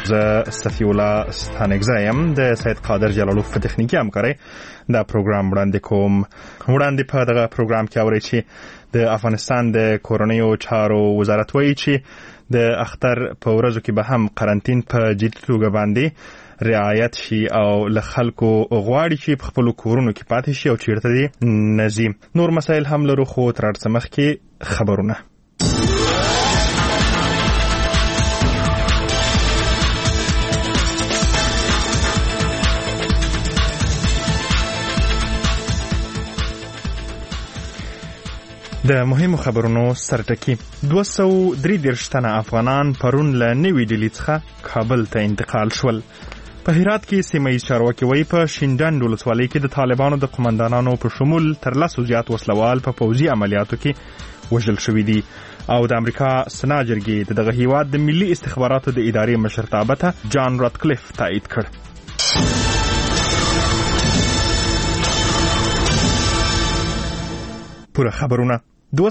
زه صفی الله ستانکزی یم د سید قادر جلالوف په تخنیکی همکارۍ دا پروګرام وړاندې کوم. وړاندې په دغه پروګرام کې اورئ چې د افغانستان د کورنیو چارو وزارت وایي چې د اختر په ورځو کې به هم قرنطین په جدي توګه باندې رعایت شي او له خلکو غواړي چې په خپلو کورونو کې پاتې شي او چیرته دې نه ځي. نور مسایل هم لرو خو تر هر څه مخکې خبرونه. د مهمو خبرونو سرټکی 233 تنه افغانان پرون له نوې ډیلي څخه کابل ته انتقال شول. په هرات کې سیمه ییز چارواکي وایي په شینډنډ ولسوالۍ کې د طالبانو د قومندانانو په شمول تر 100 زیات وسلوال په پوځي عملیاتو کې وژل شوي دي او د امریکا سنا جرګې دغه هیواد د ملي استخباراتو د ادارې مشرتابه ته جان راتکلیف تایید کړ. پوره خبرونه.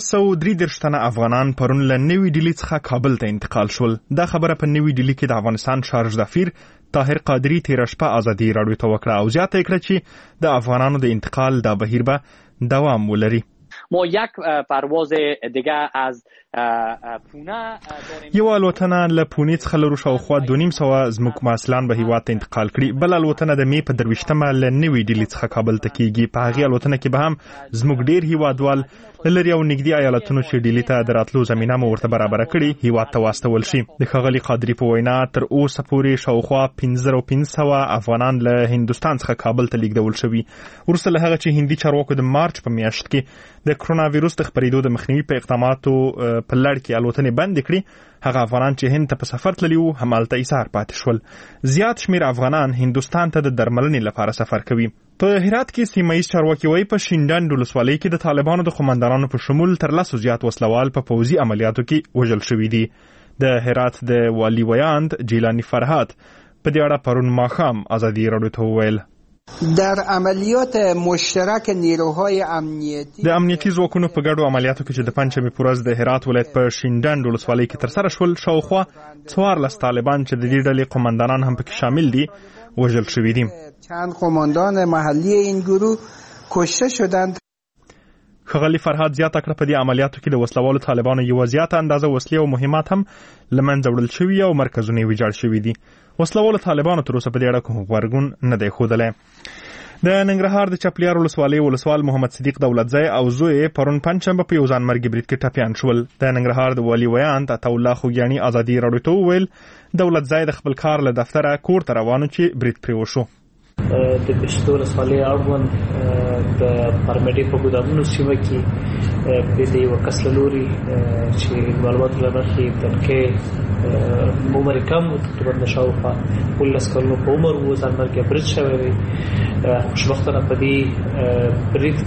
233 تنه افغانان پرون له نوې ډیلي څخه کابل ته انتقال شول. دا خبره په نوې ډیلي کې د افغانستان شارژ دفیر طاهر قادری تیر شپه ازادي راډیو ته وکړه او زیاته کړه چې د افغانانو د انتقال دا بهیر به دوام ولري. ما یک پرواز دیگه از پونه یو الوتنه له پونې څخه لرو شاوخوا 250 زموږ مسلان به هیواد ته انتقال کړي. بل الوتنه د می په 23مه له نوې ډیلي څخه کابل ته کیږي. په هغه الوتنه کې به هم زموږ ډیر هیوادوال لري او نږدې ایالتونو چې ډیلي ته د راتلو زمينه مو ورته برابر کړي هیواد ته واستول شي. د ښاغلي قادری په وینا تر اوسه پورې شاوخوا 1500 افغانان له هندستان څخه کابل ته لیږدول شوي. وروسته له هغه چې هندي چارواکو د مارچ په میاشت کې د کرونا وایروس د خپرېدو د مخنیوي په اقداماتو په لړ کې الوتنې بند کړې، هغه افغانان چې هند ته په سفر تللي وو همالته ایثار پاتې شول. زیات شمیر افغانان هندستان ته د درملنې لپاره سفر کوي. په هرات کې سیمه ییز چارواکي وایي په شینډنډ ولسوالۍ کې د طالبانو د قومندانانو په شمول تر 100 زیات وسلوال په پوځي عملیاتو کې وژل شوي دي. د هرات د والي ویاند جیلانی فرهاد په دې اړه پرون ماښام ازادي راډیو ته وویل در عملیات مشترک نیروهای امنیتی د امنیتي ځواکونو په ګډو عملیاتو کې چې د پنځمې په ورځ د هرات ولایت په شینډنډ ولسوالۍ کې ترسره شول شاوخوا 14 طالبان چې د دې ډلې قومندانان هم پکې شامل دي وژل شوي دي. چند قومندان محلی این گروه کشته شدند. ښاغلي فرهاد زیاته کړه په دې عملیاتو کې د وسلوالو طالبانو یوه زیاته اندازه وسلې او مهمات هم له منځه وړل شوي او مرکزونه یې ویجاړ شوي دي. وسلوالو طالبانو تر اوسه په دې اړه کوم غبرګون نه دی ښودلی. د ننګرهار د چپلیار ولسوالۍ ولسوال محمد صدیق دولتزی او زوی پرون پنجشنبه په یو ځانمرګي برید کې ټپیان شول. د ننګرهار د والي ویاند عطاالله خوږیاني ازادي راډیو ته وویل دولتزی د خپل کار له دفتره کور ته روانو چې برید پرې وشو. د پښتو ولسوالۍ اړوند د پرمټي په ګودامونو سیمه کې د یو کس له لوري چې معلومات لري چې عمر کم تقریبا شاوخوا 19 کلونو په عمر وو ځانمرګي برید شوی دی. خوشبختانه په دې برید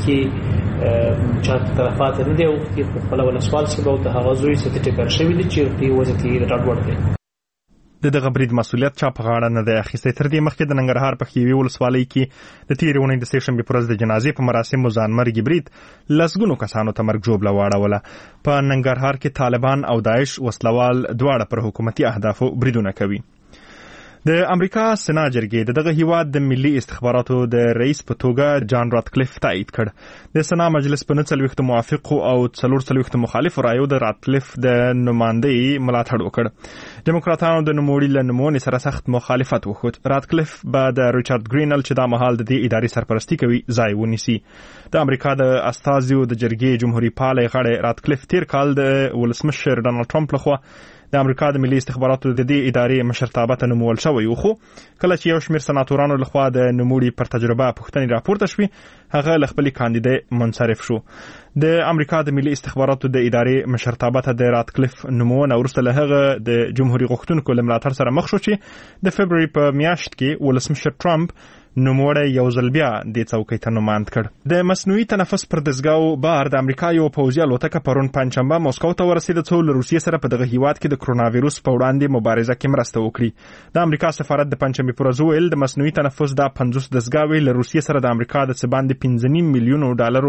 کې چې طرفات نه دی او په خپل ولسوال سیمه او د هغه زوی څخه ټکر شوی دی چې په وجه کې راډ ورته دغه برید مسؤلیت چا په غاړه نه دی اخیستی. تر دې مخکې د ننګرهار په خیوي ولسوالۍ کې د تېرې اونۍ د سهشنبې په ورځ د جنازې په مراسمو ځانمرګي برید لسګونو کسانو ته مرګ ژوبله واړوله. په ننګرهار کې طالبان او داعش وسلوال دواړه پر حکومتي اهدافو بریدونه کوي. د امریکا سنا جرګې دغه هیواد د ملي استخباراتو د رئیس په توګه جان راتکلیف تایید کړ. د سنا مجلس په 49 موافقو او 44 مخالفو رایو د راتکلیف د نمائندګۍ ملاتړ وکړ. ډیموکراتانو د نوموړي له نومونې سره سخت مخالفت وښود. راتکلیف به د ریچارډ ګرینل چې دا مهال د دې ادارې سرپرستی کوي ځای ونیسي. د امریکا د استازیو د جرګې جمهوریت پاله غړی راتکلیف تیر کال د ولسمشر ډانلډ ټرمپ لخوا د امریکا د ملي استخباراتو د دې ادارې مشرتابه ته نومول شوی و، خو کله چې یو شمېر سناتورانو لخوا د نوموړي پر تجربه پوښتنې راپورته شوې هغه له خپلې کاندیدۍ منصرف شو. د امریکا د ملي استخباراتو د ادارې مشرتابه ته د راتکلیف نومونه وروسته له هغه د جمهوریت غوښتونکو له ملاتړ سره مخ شو چې د فبروري په میاشت کې ولسمشر ټرمپ نوموړی یو ځل بیا دې څوکۍ ته نوماند کړ. د مصنوعي تنفس پر دستګاو بار د امریکا یو پوځي الوتکه پرون پنجشنبه مسکو ته ورسېده څو له روسیې سره په دغه هیواد کې د کرونا وایروس په وړاندې مبارزه کې مرسته وکړي. د امریکا سفارت د پنجشنبې پر ورځ وویل د مصنوعي تنفس دا 50 دستګاوې له روسیې سره د امریکا د څه باندې $15 میلیون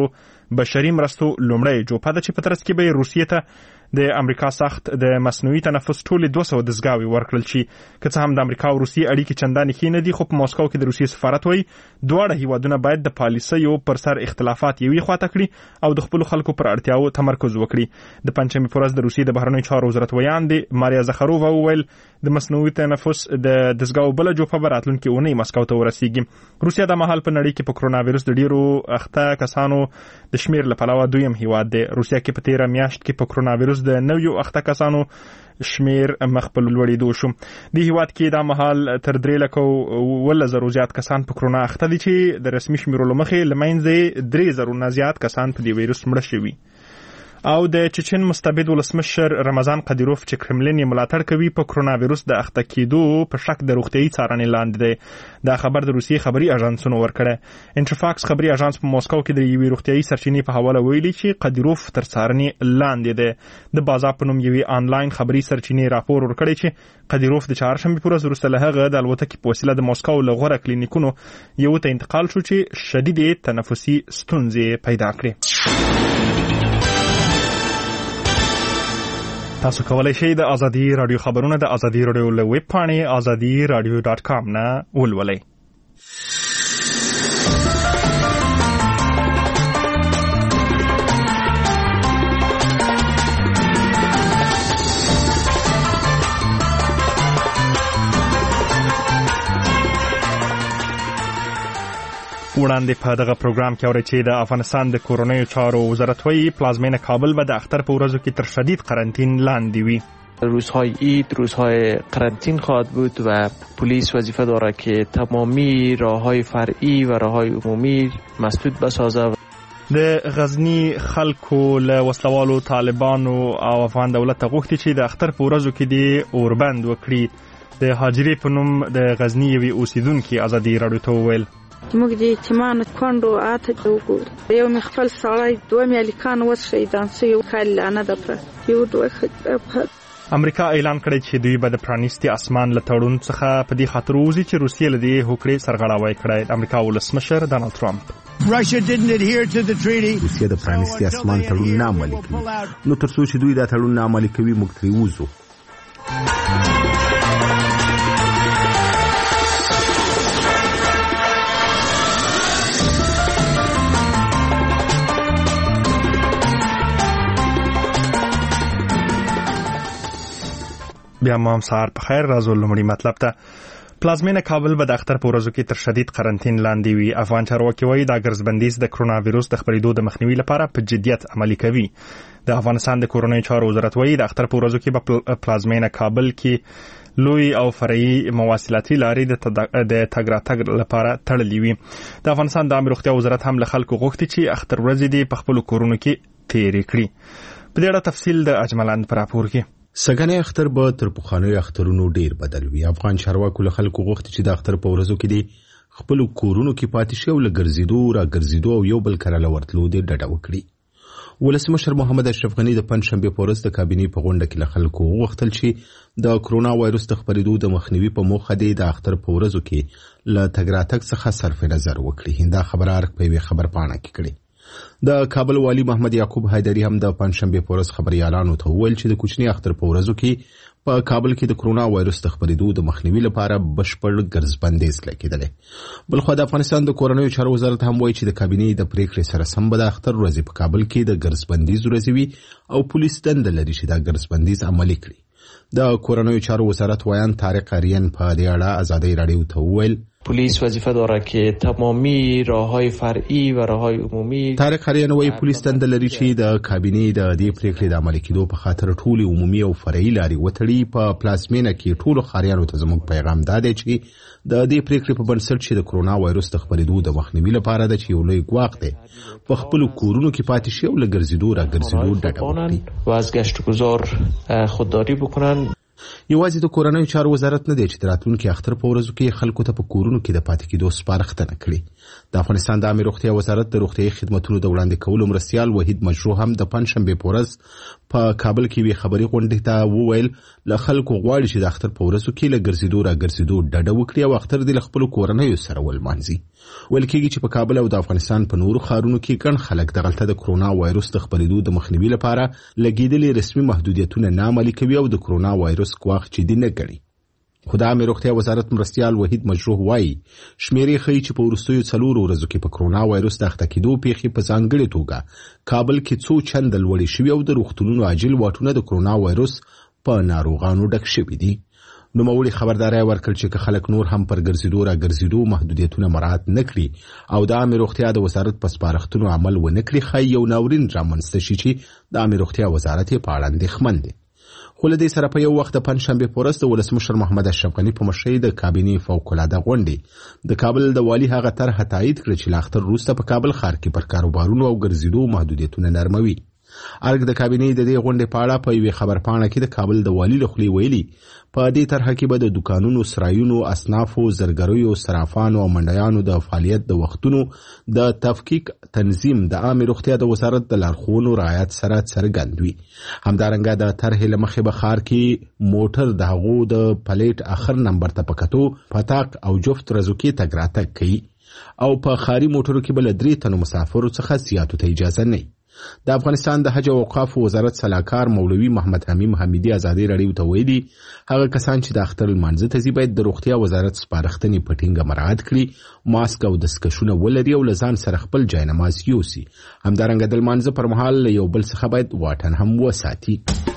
بشري مرستو لومړی جوپه ده چې په ترڅ کې به روسیې ته د امریکا سخت د مصنوعي تنفس ټولې 200 دستګاوې ورکړل شي. که څه هم د امریکا او روسیې اړیکې چندانې ښې نه دي، خو په ماسکو کې د روسیې سفارت وایي دواړه هیوادونه باید د پالیسیو پر سر اختلافات یوې خواته کړي او د خپلو خلکو پر اړتیاو تمرکز وکړي. د پنجشنبې په ورځ د روسیې د بهرنیو چارو وزارت ویان د ماریا زخارووا وویل د مصنوعي تنفس د دستګاو بل جوپه به راتلونکي اونۍ مسکو ته ورسیږي. روسیه د مهال په نړۍ کې په کرونا وایرس د ډیرو اخته کسانو د شمیر لپاره دویم هیواد دی. روسیه کې په 13 میاشت کې په کرونا وایرس د نویو اخته کسانو شمیر مخ په لوړېدو شو. د هیواد کې د مهال تر 3,000 زیات کسان په کرونا اخته دي چې د رسمي شمیرو لمخې لمنځه 3,000 زیات کسان په دې وایرس مړه شوي. او د چچن مستبد ولسمشر رمضان قدیروف چې کرملین یې ملاتړ کوي په کرونا وایرس د اخته کېدو په شک د روغتیايي څارنې لاندې دی. دا خبر د روسیې خبري اژانسونو ورکړی. انټرفاکس خبري اژانس په ماسکو کې د یوې روغتیايي سرچینې په حواله ویلي چې قدیروف تر څارنې لاندې دی. د بازار په نوم یوې آنلاین خبري سرچینې راپور ورکړی چې قدیروف د چهارشنبې پر ورځ وروسته له هغه د الوتکې په وسیله د ماسکو له غوره کلینیکونو یو ته انتقال شو چې شدید تنفسي ستونزې پیدا کړې. تاسو کولای شئ د ازادي رادیو خبرونه د ازادي رادیو له ویب پاڼې azadiradio.com نه ولولئ. وړاندې په دغه پروګرام کې اورئ چې د افغانستان د کورنیو چارو وزارت وایي پلازمینه کابل به د اختر په ورځو کې تر شدید قرنطین لاندې وي. روزهای عید روزهای قرنطین خواهد بود و پلیس وظیفه دارد که تمامی راههای فرعی و راههای عمومی مسدود بسازه. د غزنی خلکو له وسلوالو طالبانو او افغان دولت غوښتي چې د اختر په ورځو کې د اوربند وکړي. د هاجرې په نوم د غزنی یوې اوسیدونکي ازادي راډیو ته وویل موږ د یتیمانو کونډو آته وګورو. یو مې خپل سړی دوه مې هلکان اوس شهیدان سوي کال لعنه ده پرته. یو دوه امریکا اعلان کړی چې دوی به د پرانیستي اسمان له تړون څخه په دې خاطر ووځي چې روسیې له دې هوکړې سرغړاوی کړی. امریکا ولسمشر ډانلډ ټرمپ روسیه د پرانیستي اسمان تړون نه عملي کوي، نو تر څو چې دوی دا تړون نه عملي کوي موږ ترې وځو. بیا هم سهار په خیر. راځو لومړی مطلب ته. پلازمینه کابل به د اختر په ورځو کې تر شدید قرنطین لاندې وي. افغان چارواکي وایي دا ګرځبندیز د کرونا وایرس د خپرېدو د مخنیوي لپاره په جدیت عملي کوي. د افغانستان د کورنیو چارو وزارت وایي د اختر په ورځو کې په پلازمینه کابل کې لوی او فرعي مواصلاتي لارې د تګ راتګ لپاره تړلې وي. د افغانستان د عامه روغتیا وزارت هم له خلکو غوښتي چې اختر ورځې دې په خپلو کورونو کې تېرې کړي. په دې اړه تفصیل د اجملند پر راپور کې. سګنې اختر به تر پخوانیو اخترونو ډیر بدل وي. افغان چارواکو له خلکو غوښتي چې د اختر په ورځو کې د خپل کورونو کې پاتې شي او له ګرځېدو را ګرځېدو او یو بل کره لورتلو د ډډه وکړي. ولسمشر محمد اشرف غنی د پنځشنبه په ورځ د کابینې په غونډه کې له خلکو غوښتل چې د کرونا وایرس د خپرېدو د مخنیوي په موخه د اختر په ورځو کې له تګ راتګ څخه صرف نظر وکړي. دا خبره ارق په یوه خبر پاڼه کې کړي. د کابل والی محمد یعقوب حیدری هم د پنځشنبه په ورځ خبريالانو ته وویل چې د کوچني اختر په ورځو کې په کابل کې د کرونا وایرس د خپرېدو د مخنیوي لپاره بشپړ ګرځبندیز لګیدل. بلخو د افغانستان د کورنیو چارو وزارت هم وایي چې د کابینې د پریکړې سره سم به د اختر ورځې په کابل کې د ګرځبندیز ورځې وي او پولیس دنده لري چې دا ګرځبندیز عملي کړي. د کورنیو چارو وزارت ویان طارق اریان په دې اړه ازادي راډیو ته وویل پلیس وظیفه داره که تمامی راههای فرعی و راههای عمومی. طارق اریان وایي پولیس دنده لري چې د کابینې د دې پریکړې د عملي کېدو په خاطر ټول عمومي او فرعي لارې وتړي. په پلازمینه کې ټول خاریانو ته زموږ پیغام دا دی چې د دې پریکړې په بنسټ چې د کرونا وایرس د خپرېدو د مخنیوي لپاره د چې یو لوی ګواښ دی په خپل کورونو کې پاتې شي او له ګرځېدو را ګرځېدو ډډه وکړي و از گشت و گذار خودداری بکنن. یوازې د کورنیو چارو وزارت نه دی چې راتلونکي اختر په ورځو کې خلکو ته په کورونو کې د پاتې کېدو سپارښتنه کړې. د افغانستان د عامه روغتیا وزارت د روغتیايي خدماتو د وړاندې کولو مرستیال وحید مجروح هم د پنځشنبې په ورځ په کابل کې وی خبري غونډې ته وویل له خلکو غواړي چې د اختر په ورځو کې له ګرځېدو را ګرځېدو ډډه وکړي او اختر د خپل کورنیو سره ولمانځي. ویل کېږي چې په کابل او د افغانستان په نورو ښارونو کې ګڼ خلک دغلته د کرونا وایروس د خپرېدو د مخنیوي لپاره لګېدلي رسمي محدودیتونه نه عملي کوي او د کرونا وایروس ګواښ جدي نه ګڼي. خو د عامه روغتیا وزارت مرستیال وحید مجروح وایي شمیرې ښیي چې په وروستیو 4 ورځو کې په کرونا وایروس د اخته کېدو پیښې په ځانګړې توګه کابل کې څو چنده لوړې شوي او د روغتونونو عاجل واټونه د کرونا وایروس په ناروغانو ډک شوي دي. نوموړي خبرداری ورکړ چې خلک نور هم پر ګرځېدو را ګرځېدو محدودیتونه مراعات نه کړي او د عامه روغتیا د وزارت په سپارښتنو عمل ونه کړي ښایي یو ناورین رامنځته شي چې د عامه روغتیا وزارت یې په اړه اندېښمن دی. خو له دې سره په یو وخت د پنځشنبې په ورځ د ولسمشر محمد اشرف غني په مشرۍ د کابینې فوق‌العاده غونډې د کابل د والي هغه طرحه تایید کړه چې له اختر وروسته په کابل ښار کې پر کاروبارونو او ګرځېدو محدودیتونه نرموي. ارګ د کابینې د دې غونډې په اړه په یوې خبرپاڼه کې د کابل د والي له خولې ویلي په دې طرحه کې به د دکانونو، سرایونو، اصنافو، زرګریو، صرافانو او منډیانو د فعالیت د وختونو د تفکیک تنظیم د عامه روغتیا د وزارت د لارښوونو رعایت سره څرګند وي. همدارنګه د طرحې له مخې به ښار کې موټر د هغو د پلیټ اخر نمبر ته په کتو پتاک او جفت ورځو کې تګ راتګ کوي او په ښاري موټرو کې به له 3 تنو مسافرو څخه زیاتو ته اجازه نه. د افغانستان د حج او اوقافو وزارت سلاکار مولوي محمد حمیم حمیدي ازادي راډیو ته ویلي هغه کسان چې د اختر لمانځه ته ځي باید د روغتیا وزارت سپارښتنې په ټینګه مراعات کړي، ماسک او دستکشونه ولري او له ځان سره خپل جاینماز یوسي. همدارنګه د لمانځه پر مهال له یو بل څخه باید واټن هم وساتي.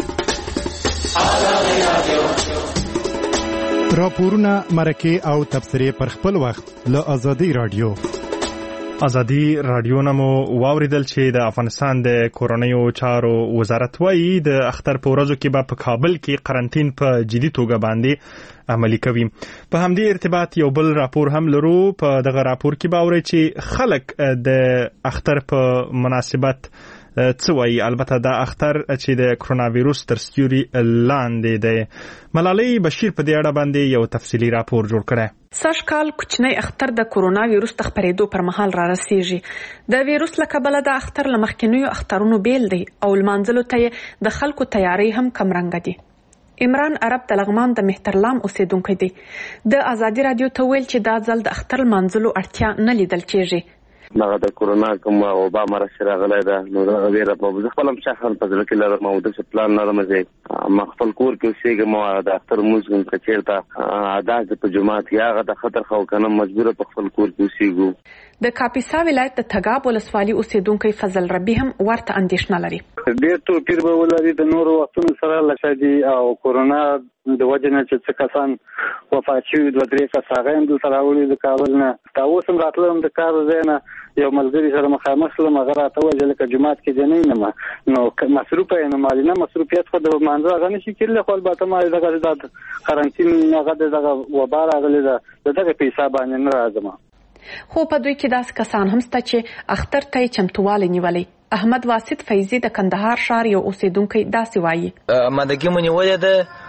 راپورونه، مرکې او تبصرې پر خپل وخت له ازادي راډیو. ازادي راډیو نمو واوریدل چې د افغانستان د کورنیو چارو وزارت وایي د اختر په ورځو کې به په کابل کې قرنټین په جدي توګه باندې عملي کوي. په همدې ارتباط یو بل راپور هم لرو. په دغه راپور کې به اورئ چې خلک د اختر په مناسبت څه وایي. البته دا اختر چې د کرونا وایروس تر سیوري لاندې دی. ملالۍ بشیر په دې اړه باندې یو تفصیلي راپور جوړ کړی. سږ کال کوچنی اختر د کرونا وایروس د خپرېدو پر مهال را رسیږي. د وایروس له کبله د اختر له مخکینیو اخترونو بیل دی او لمانځلو ته د خلکو تیاری هم کمرنګه دي. عمران عرب د لغمان د مهترلام اوسیدونکی دی. د ازادي راډیو ته ویل چې دا ځل د اختر لمانځلو اړتیا نه لیدل کېږي. دغه د کرونا کوم وبا مرسته راغلی ده نو دا غوړه په خپل هم شخصا په ځل کې لرم او د پلان نه لرم ما خپل کور کې اوسېږم او د اختر موزګم کچېرته عادت په جماعت یاغه د خطر خو کنه مجبور په خپل کور کې اوسېږو. د کاپیسا ولایت د تګاب ولسوالي اوسیدونکو فضل ربی هم ورته اندېښنه لري. ډېر توپیر به ولري د نورو وختونو سره لکه دي او کرونا د وجه نه چې څه کسان وفات شوي 2-3 کسان هم دلته راوړي د کابل نه. دا اوس هم راتلم د کار ځای نه یو ملګري سره مخامخ شلم هغه راته وویل لکه جومات کې دی نه یم نو مصروف یې نه مالي نه مصروفیت خو د مانځه هغه نشي کېدلی خو البته ما دغه د قرنټین هغه دغه وبا راغلی ده دغه په حساب باندې نه راځم. خو په دوی کې داسې کسان هم شته چې اختر ته چمتووالی نیولی. احمد واسط فیضی د کندهار ښار یو اوسیدونکی داسې وایي. آمادګي مو نیولې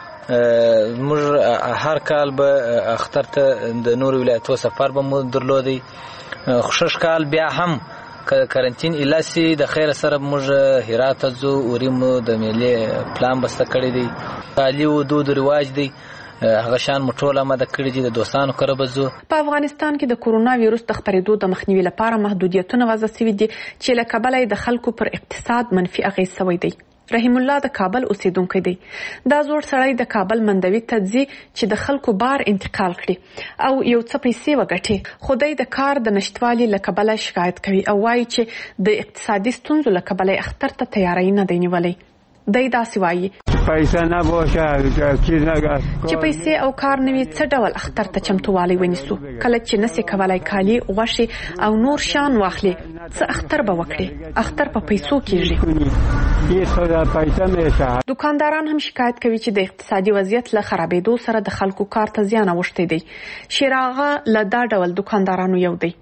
ده موږ هر کال به اختر ته د نورو ولایتو سفر به مو درلودی. خوشش کال بیا هم کرنټین الاسي د خیر سره موږ هرات ته ځو وریم د میلې پلان بسته کړی دی. علی و دود رواج دی هغه شان مټوله ماده کړی دي د دوستانو کره بزو. په افغانستان کې د کرونا وایروس د خپرېدو د مخنیوي لپاره محدودیتونه وضع شوي دي چې له کبله د خلکو پر اقتصاد منفي اغېز شوی دی. رحیم الله د کابل اوسیدونکی دی. دا زوړ سړی د کابل مندوي ته ځي چې د خلکو بار انتقال کړي او یو څه پیسې وګټي. خو دی د کار د نشتوالي له کبله شکایت کوي او وایي چې د اقتصادي ستونزو له کبله اختر ته تیاری نه دی نیولی. دی داسې وایي پیسې نه باشه چې پیسې او کار نه وي څه ډول اختر ته چمتووالی ونیسو. کله چې نسي کولای کالي غوښې او نور شان واخلي څه اختر به وکړي. اختر په پیسو کېږي. دکانداران هم شکایت کوي چې د اقتصادي وضعیت له خرابېدو سره د خلکو کار ته زیان اوښتی دی. شیراغه له دا ډول دکاندارانو یو دی.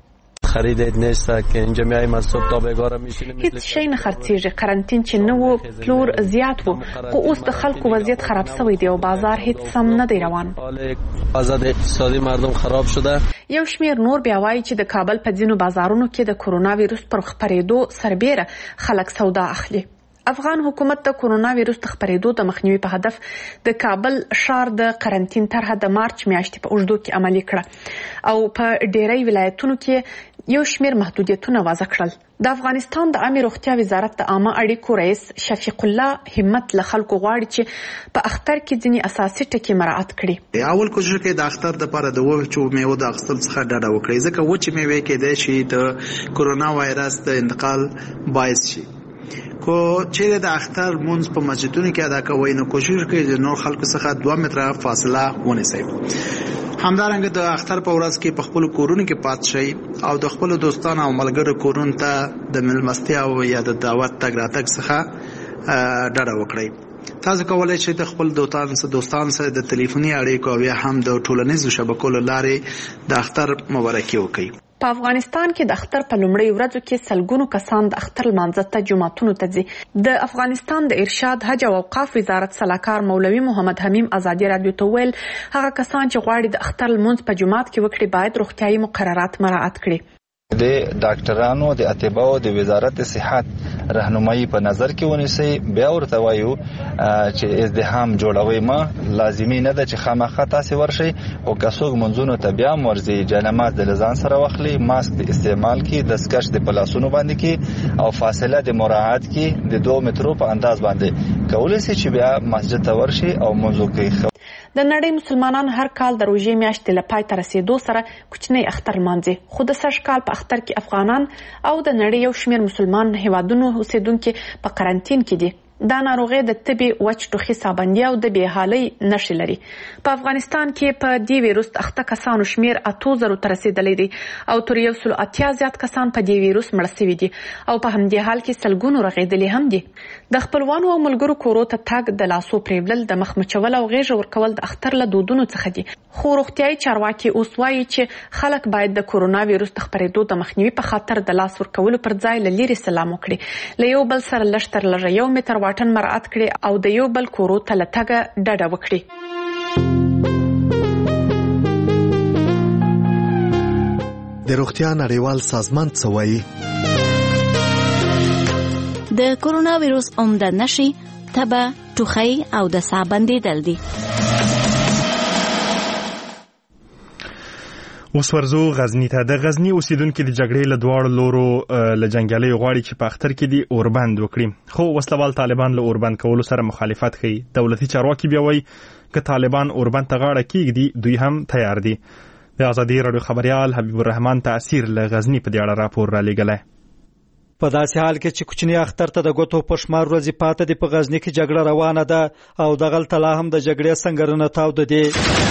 خرید نیست که اینجا میایم از صبح تا بگاره میشینیم هیڅ شی نه خرڅیږي. قرنطین چې نه و پلور زیات وو خو اوس د خلکو وضعیت خراب شوی دی او بازار هیڅ سم نه دی روان. آزاد اقتصادي مردم خراب شده. یو شمیر نور بیا وایي چې د کابل په ځینو بازارونو کې د کرونا ویروس پر خپرېدو سربېره خلک سودا اخلي. افغان حکومت د کرونا ویروس د خپرېدو د مخنیوي په هدف د کابل ښار د قرنطین طرحه د مارچ میاشتې په اوږدو کې عملي کړه او په ډېری ولایتونو کې یو شمیر محدودیتونه وضع کړل. د افغانستان د عامه روغتیا وزارت د عامه اړیکو رئیس شفیق الله همت له خلکو غواړي چې په اختر کې ځینې اساسي ټکي مراعات کړي. اول کوشش کوي د اختر لپاره د وچو میوو د اخیستل څخه ډډه وکړي ځکه وچې میوې کېدای شي د کرونا وایرس د انتقال باعث شي. کو چې د اختر مونږ په مسجدونو کې ادا کوي نو کوشش کوي چې نور خلکو څخه 2 متره فاصله ونیسي. همدارنګه د اختر په ورځ کې په خپل کورونو کې پات شي او د خپل دوستانو او ملګرو کورونو ته د ملمستیا او یا د دعوت تګ راتګ څخه ډډه وکړي. تاسو کولای شئ د خپل دوستانو سره د ټلیفوني اړیکو او یا هم د ټولنیزو شبکو له لارې د اختر مبارکي وکړي. په افغانستان کې د اختر په لومړۍ ورځو کې سلګونو کسان د اختر لمانځه ته جوماتونو ته ځي. د افغانستان د ارشاد حج او اوقاف وزارت سلاکار مولوي محمد حمیم ازادي رادیو ته ویل هغه کسان چې غواړي د اختر لمونځ په جومات کې وکړي باید روغتیايي مقررات مراعات کړي. د ډاکټرانو د اتباعو د وزارت صحت راهنمایي په نظر کې ونیسي. بیا ورته وایو چې ازدحام جوړوي ما لازمي نه ده چې خامخا تاسو ورشي او کڅوګ منځونو ته بیا مرزي جنماز د لزان سره واخلي ماسک د استعمال کې د سکش د پلاسونو باندې کې او فاصله د مراعات کې د 2 مترو په انداز باندې کولای شي چې بیا مسجد ته ورشي او منځو کې. د نړۍ مسلمانان هر کال د روژې میاشتې له پای ته رسیدو سره کوچنی اختر لمانځي خو د سږ کال په اختر کې افغانان او د نړۍ یو شمیر مسلمان هیوادونو اوسیدونکي په قرنطین کې دي. دا ناروغي د تبې وچ ټوخي سابندي او د بېحالۍ نښې لري. په افغانستان کې په دې ویروس اخته کسانو شمیر 8000 ته رسیدلی دی او تر 180 زیات کسان په دې ویروس مړ شوي دي او په همدې حال کې سلګونو رغېدلي هم دي. د خپلوانو او ملګرو کورو ته تګ د لاسو پریولل د مخ مچول او غېږ ورکول د اختر له دودونو څخه دي. خو روغتیايي چارواکي اوس وایي چې خلک باید د کرونا ویروس د خپرېدو د مخنیوي په خاطر د لاس ورکولو پر ځای له لرې سلام وکړي. له یو بل سره لږ تر لږه 1 متر واټن مراعات کړي او د یو بل کورو ته له تګه ډډه وکړي. د روغتیا نړیوال سازمان څه وایي؟ د کرونا ویروس عمده نښې تبه، ټوخی او د ساه بندېدل دي. اوس ورځو غزنی ته. د غزنی اوسیدونکو د جګړې له دواړو لورو له جنگیالیو غواړي چې په اختر کې دي اوربند وکړي خو وسلوال طالبان له اوربند کولو سره مخالفت کوي. دولتي چارواکي بیا وایي که طالبان اوربند ته غاړه کېږدي دوی هم تیار دي. د ازادي رادیو خبريال حبیب الرحمن تاثیر له غزنی په دې اړه راپور را لېږلی. په داسې حال کې چې کوچنی اختر ته د ګوتو په شمار ورځې پاته دي په غزنی کې جګړه روانه ده او دغلته لا هم د جګړې سنګرونه تاوده دي.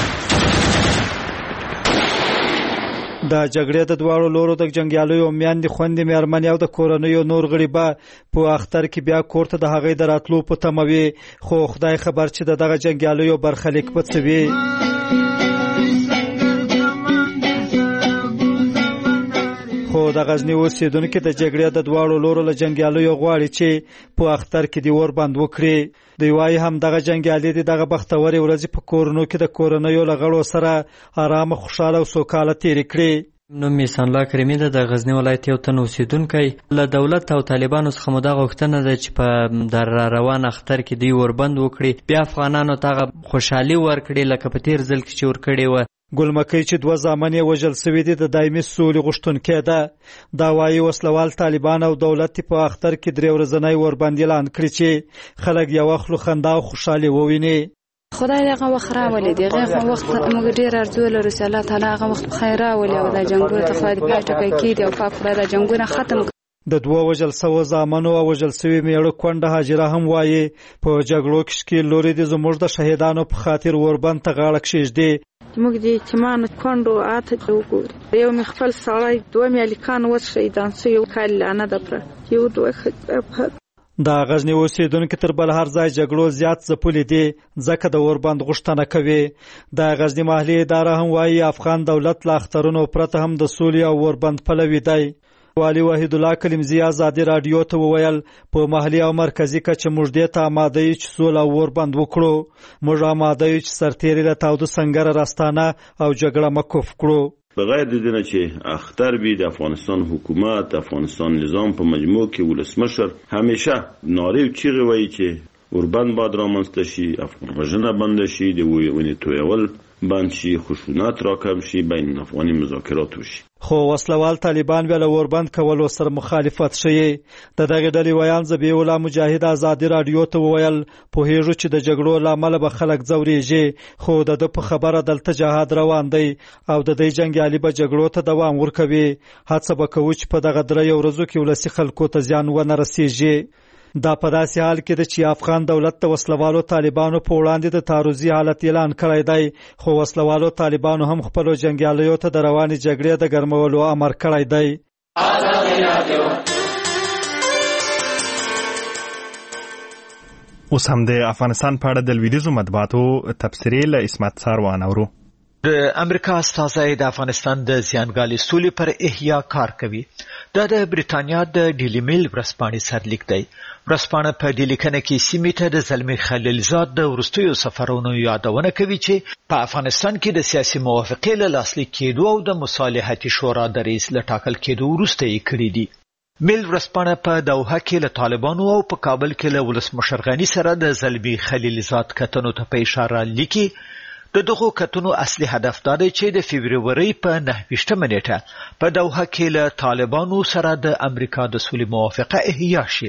د جګړې د دواړو لورو د جنگیالیو میاندې خويندې مېرمنې او د کورنیو نور غړي به په اختر کې بیا کور ته د هغې د راتلو په تمه وي خو خدای خبر چې دغه جنگیالیو برخلیک به څه وي. خو د غزنی اوسیدونکو د جګړې د دواړو لورو له جنگیالیو غواړي چې په اختر کې دی اوربند وکړي. دوی وايي هم دغه جنگیالي دغه بختوري ورځې په کورونو کې د کورنیو له غړو سره آرام خوشاله او سوکاله تیر کړي. نوم یې سانلا کریمي ده. د غزنی ولایت یو تن اوسیدونکی له دولت او طالبانو څخه مو دا غوښتنه ده چې په در روان اختر کې دوی اوربند وکړي. بیا افغانانو ته خوشحالي ورکړي لکه په تیر ځل کې چې ورکړي و. ګلمکۍ چې 2 زامن یې وژل شوي دي د دایمي سولې غوښتونکې ده. دا وایي وسلوال طالبان او دولت په اختر کې 3 ورځنی اوربند اعلان کړی چې خلک یو خلو خندا او خوشحالي وویني. خدای دغه وخت راولي دغه وخت موږ ډیر ارزو لرو چې الله تعالی هغه وخت خیر راولي او د جنگونو ته خدای دې ټکای کړي او پاک خدای د جنگونو ختم. د 2 وژل شوو زامنو او وژل شوي میړه کونډه هاجره هم وایي په جګړو کې لوري دي زموږ د شهیدانو په خاطر اوربند ته غاړه کښېږدي. موږ دې چمانو کونډو آته وګورو یو مې خپل سړی 2 مې لیکان وڅ شهیدان شوی کال لانه ده پر یو 2 د غزنی اوسیدونکو تر بل هر ځای جګړو زیات ځپلي دي ځکه د اوربند غوښتنه کوي. د غزنی محلي اداره هم وایي افغان دولت له اخترونو پرته هم د سولې او اوربند پلوی دی. والي وحید الله کلمزی ازادي رادیو ته وویل په محلي او مرکزی کچه موږ دې ته آماده یو چې سوله او اوربند وکړو. موږ آماده یو چې سرتیري له تاوده سنګره راستانه او جګړه مکف کړو. بغیر د دې چې اختر بي د افغانستان حکومت د افغانستان نظام په مجموع کې ولسمشر همیشه نارې او چیغې وایي چې اوربند باید رامنځته شي، افغان وژنه بند شي، د ونې تویول بند شي، خشونت راکم شي، بین الافغاني مذاکرات وشي. خو وسلوال طالبان ویل اوربند کولو سره مخالفت شي. د دغه ډلې ویان ذبیح الله مجاهد ازادي رادیو ته وویل پوهیږو چې د جګړو لامل به خلک ځوريږي، خو د په خبره دلته جهاد روان دی او د دې جنگیالي به جګړو ته دوام ورکوي. هڅه به کوو چې په دغه درې ورځو کې ولسی خلکو ته زیان ونه رسیږي. دا په داسې حال کې ده چې افغان دولت د وسلوالو طالبانو په وړاندې د تعرضي حالت اعلان کړی دی، خو وسلوالو طالبانو هم خپلو جنګیالیو ته د روانې جګړې د ګرمولو امر کړی دی. اوس هم د افغانستان په اړه د لویدیځو مطبوعاتو تبصرې له اسمت ساروان اورو. د امریکا استازی د افغانستان د زیانګالي سولې پر احیا کار کوي. دا د بریتانیا د ډیلی میل ورځپاڼې سرلیک دی. ورځپاڼه په دې لیکنه کې سیمې ته د زلمي خلیلزاد د وروستیو سفرونو یادونه کوي چې په افغانستان کې د سیاسي موافقې له لاسلیک کېدو او د مصالحتي شورا د رئیس له ټاکل کېدو وروسته یې کړي دي. میل ورځپاڼه په دوحه کې له طالبانو او په کابل کې له ولسمشر غني سره د زلمي خلیلزاد کتنو ته په اشاره لیکي. د دغو کتنو اصلي هدف دا دی چې د فبروري په 29مه نیټه په دوحه کې له طالبانو سره د امریکا د سولې موافقه احیا شي.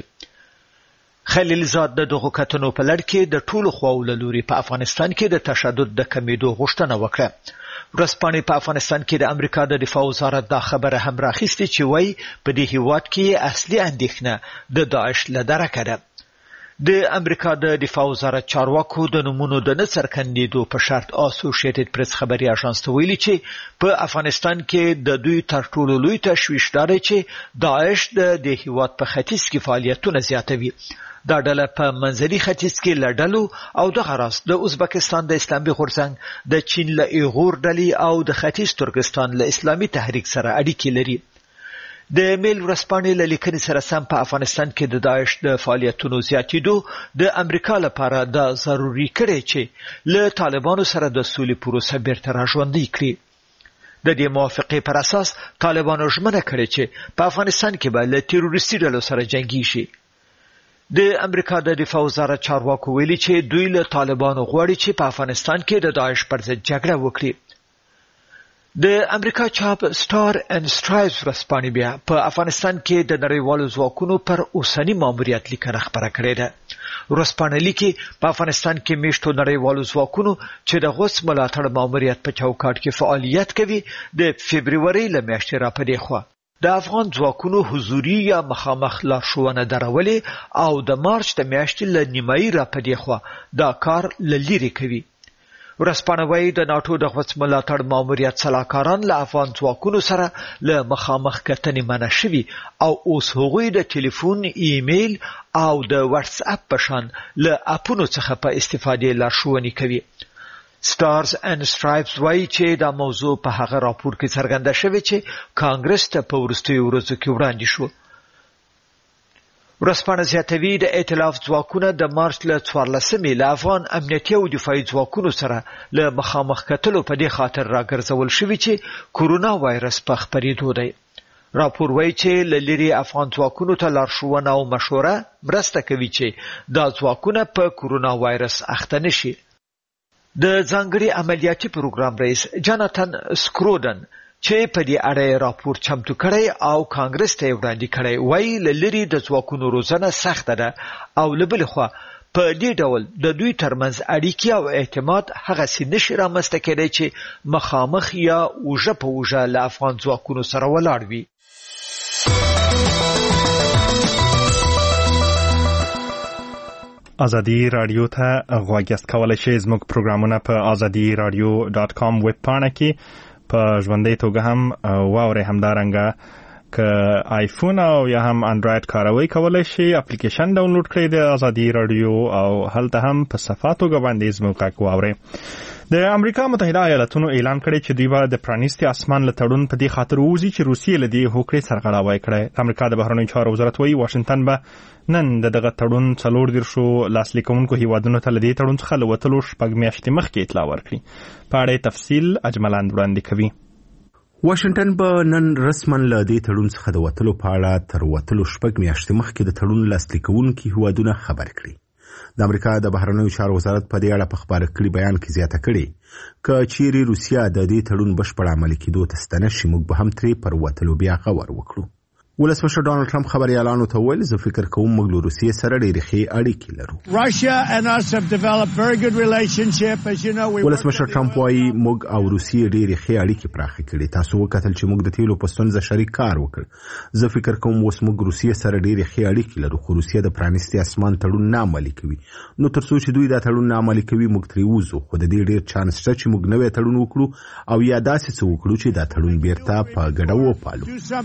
خلیلزاد د دغو کتنو په لړ کې د ټولو خواو له لوري په افغانستان کې د تشدد د کمیدو غوښتنه وکړه. ورځپاڼې په افغانستان کې د امریکا د دفاع وزارت دا خبره هم راخیستې چې وایي په دې هیواد کې اصلي اندېښنه د داعش له درکه ده. د امریکا د دفاع وزارت چارواکو د نمونو د نه څرګندېدو په شرط اسوسییټډ پریس خبري اژانس ته ویلي چې په افغانستان کې د دوی تر ټولو لوی تشویش دا دی چې داعش د دې هیواد په ختیځ کې فعالیتونه زیاتوي. دا ډله په منځني ختیځ کې له ډلو او دغه راز د ازبکستان د اسلامي غورځنګ، د چین له ایغور ډلې او د ختیځ ترکستان له اسلامي تحریک سره اړیکې لري. د میل ورځپاڼې له لیکنې سره سم په افغانستان کې د داعش د فعالیتونو زیاتېدو د امریکا لپاره دا ضروري کړی چې له طالبانو سره د سولې پروسه بیرته راژوندۍ کړي. د دې موافقې پر اساس طالبانو ژمنه کړې چې په افغانستان کې به له تروریستي ډلو سره جنګي شي. د امریکا د دفاع وزارت چارواکو ویلي چې دوی له طالبانو غواړي چې په افغانستان کې د داعش پر ضد جګړه وکړي. د امریکا چاپ سٹار اینڈ سټرایپس ورځپاڼې بیا په افغانستان کې د نړیوالو ځواکونو پر اوسنی ماموریت لیکنه خپره کړې ده. ورځپاڼه لیکي په افغانستان کې میشتو نړیوالو ځواکونو چې د غوث ملاتړ ماموریت په چوکاټ کې فعالیت کوي د فبروري له میاشتې را پدې خوا د افغان ځواکونو حضوري یا مخامخ لارښوونه درولې او د مارچ د میاشتې له نیمایي را پدې خوا دا کار له لرې کوي. ورځپاڼه وایي د ناټو د غوث ملاتړ ماموریت سلاکاران له افغان ځواکونو سره له مخامخ کتنې منع شوي او اوس هغوی د ټلیفون، ایمیل او د واتس اپ په شان له اپونو څخه په استفادې لارښوونې کوي. سټارز اینڈ سټرایپس وایي چې دا موضوع په هغه راپور کې څرګنده شوې چې کانګرس ته په وروستیو ورځو کې وړاندې شو. ورځپاڼه زیاتوي د ائتلاف ځواکونه د مارچ له 14مې له افغان امنیتي او دفاعي ځواکونو سره له مخامخ کتلو په دې خاطر راګرځول شوي چې کورونا وایرس په خپرېدو دی. راپور وایي چې له لرې افغان ځواکونو ته لارښوونه او مشوره مرسته کوي چې دا ځواکونه په کورونا وایرس اخته نشي. د ځانګړي عملیاتي پروګرام رئیس جاناتان سکرودن چې په دې اړه راپور چمتو کړی او کانګرس ته وړاندې کړی وایي له لرې د ځواکونو روزنه سخته ده او له بلې خوا په دې ډول د دوی ترمنځ اړیکې او اعتماد هغسې نشي رامنځته کېدی چې مخامخ یا اوږه په اوږه له افغان ځواکونو سره ولاړ وي. ازادي رادیو ته غوږ یاست، کولی شئ زموږ پروګرامونه په azadiradio.com ویب پاڼه کې په ژوندۍ توګه هم واورئ. همدارنګه که آیفون او یا هم انډراید کاروي کولای شي اپلیکیشن ډاونلوډ کړئ د ازادي رادیو او هلته هم په صفاتو باندې زموږ غږ واورئ. د امریکا متحده ایالاتونو اعلان کړی چې دوی به د پرانیستي اسمان له تړون په دې خاطر ووځي چې روسیې له دې هوکړې سرغړاوی کړی. امریکا د بهرنیو چارو وزارت وایي واشنگټن به نن دغه تړون 40 لاسلیک کوونکو هیوادونو ته له دې تړون څخه له وتلو 6 میاشتې مخکې اطلاع ورکړي. په اړه تفصیل اجملاند وړاندې کوي. واشنگټن به نن رسما له دې تړون څخه د وتلو په اړه تر وتلو 6 میاشتې مخکې د تړون لاسلیک کوونکو هیوادونو خبر کړي. د امریکا د بهرنیو چارو وزارت په دې اړه په خبري کړي بیان کې زیاته کړي چې چیرې روسیا د دې تړون بشپړ عملي کېدو ته ستنه شي موږ به هم ترې پر وتلو بیا غور وکړو. ولسمشر ډونالد ټرمپ خبريالانو ته ویل زه فکر کوم موږ له روسیې سره ډېرې ښې اړیکې لرو. ولسمشر ټرمپ وايي موږ او روسیې ډېرې ښې اړیکې پراخې کړې. تاسو وکتل چې موږ د تیلو په ستونزه شریک کار وکړ. زه فکر کوم اوس موږ روسیې سره ډېرې ښې اړیکې لرو خو روسیې د پرانیستي اسمان تړون نه عملي کوي. نو تر څو چې دوی دا تړون نه عملي کوي موږ ترې وځو خو د دې ډېر چانس شته چې موږ نوې تړون وکړو او یا داسې څه وکړو چې دا تړون بیرته په ګډه وپالو.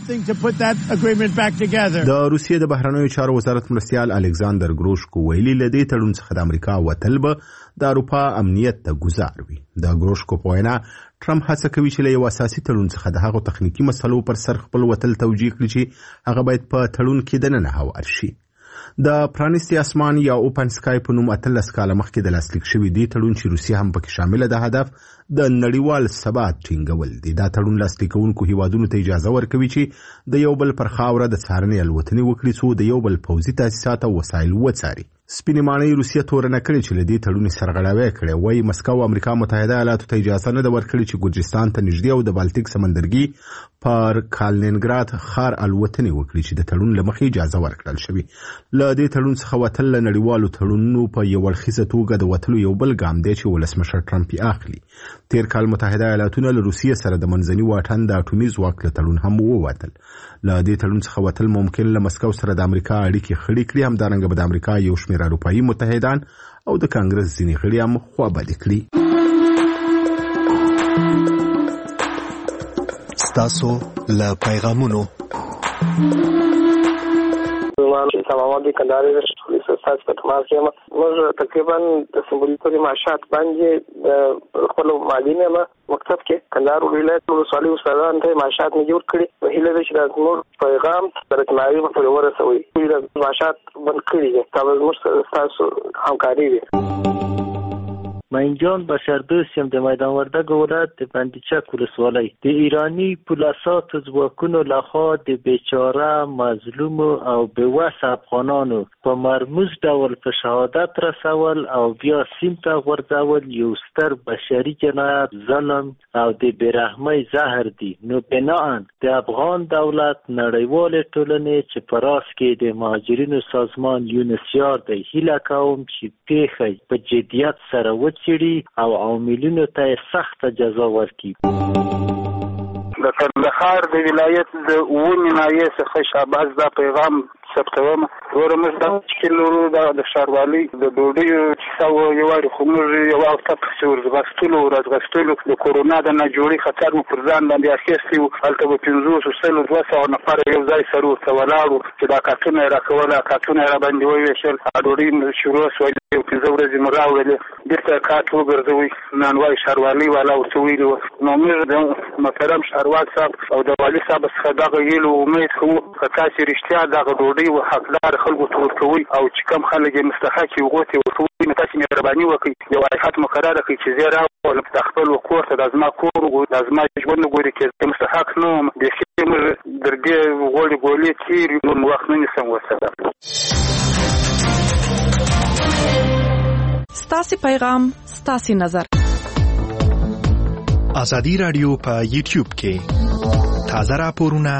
د روسیې د بهرنیو چارو وزارت مرستیال الکساندر ګروشکو ویلي له دې تړون څخه د امریکا وتل به د اروپا امنیت ته ګزار وي. د ګروشکو په وینا ټرمپ هڅه کوي چې له یو اساسي تړون څخه د هغو تخنیکی مسلو پر سر خپل وتل توجیه کړي چې هغه باید په تړون کې دننه هوار شي. د پرانیستي اسمان یا اوپن سکای په نوم 13 کاله مخکې د لاسلیک شوی دی تړون چې روسیه هم پکې شامل ده هدف د نړیوال ثبات ټینګول دي. دا تړون لاسلیک کوونکو هیوادونو ته اجازه ورکوي چې د یو بل پر خاوره د څارنې الوتنې وکړي څو د یو بل پوځي تاسیسات او وسایل وڅاري. سپینې ماڼۍ روسیه تورنه کړې چې له دې تړون سرغړاوی کړې. وایي مسکو امریکا متحده ایالاتو ته اجازه نه ورکړي چې ګورجستان ته نږدې او د بالټیک سمندرګي پر کالینینګراد ښار الوتنې وکړي چې د تړون له مخې اجازه ورکړل شوی. له دې تړون څخه وتل له نړیوالو تړونونو په یو اړخیزه توګه د وتلو یو بل ګام دی چې ولسمشر ټرمپ یې اخلي. تیر کال متحده ایالاتونه له روسیې سره د منځني واټن د اټومي ځواک له تړون هم ووتل. له دې تړون څخه وتل ممکن له مسکو سره د امریکا اړیکې خړې کړي. همدارنګه به د امریکا یو شمېر اروپایي متحدان او د کانګرس ځینې غړي هم خوابدي کړي. ستاسو له پیغامونو تماما د کندهار د پولیس استاد په تماس کې موږ تقریبا د سمبولي پورې معاشات باندې خپل معلومه مکتب کې کندهار ولایت ولسوالۍ استادان ته معاشات نه جوړ کړي. په هیله ده چې د نور پیغام ترتمایي په ورسوي د معاشات بند کړي. تاسو موږ تاسو همکاري وي. مینجان بشردوست یم د میدان وردګ ولایت د بندیچک ولسوالۍ. د ایرانی پولیساتو ځواکونو لخوا د بیچاره مظلوم او بېوسه افغانانو په مرموز ډول په شهادت رسول او بیا سیم ته غورځول یو ستر بشري جنایت، ظلم او د بېرحمۍ زهر دی. نو بناءً د افغان دولت نړیوالې ټولنې چې په راس کې د مهاجرینو سازمان یونسیار دی هیله کوم چې پیښه په جدیت سره چیرې او عاملینو ته سخت جزا ورکړي. د کندهار د ولایت د ونې نایې څخه شاباس دا پیغام ثبتوم. ورمز دا چې لورو د ښاروالۍ د ډوډۍ چې یو وړ خو موږ یو وخت په ورځغستلو د کورونا د نه جوړي خطر مو پر ځان باندې اخیستی او هلته په 500 نفر یو ځای سره ولاړو چې دا کارتونه راکوله کارتونه را باندې وویشل. ډوډۍ شروع شوه یو 5 ورځې مو راوړلې بیرته کارت وګرځوي. نن وايي ښاروالۍ والا ورته ویلي وو. نو موږ د محترم ښاروال صاحب او د والي صاحب څخه دغه ویلو امید کوو که تاسې رښتیا دغه ډوډۍ و حقدار خلکو ته ورکوئ او چې کم خلک یې مستحق یې هغو ته یې ورکوئ نو تاسې مهرباني وکړئ یو هیئت مقرره کړئ چې زه راولم د خپل کور ته دا زما کور دا زما ژوند وګوري چې زه مستحق نه وم. بیخي موږ در دې غوړې ګولې تېرې نور وخت نه نیسم ورسره. ستاسې پیغام ستاسې نظر. ازادي رادیو په یوټیوب کې تازه راپورونه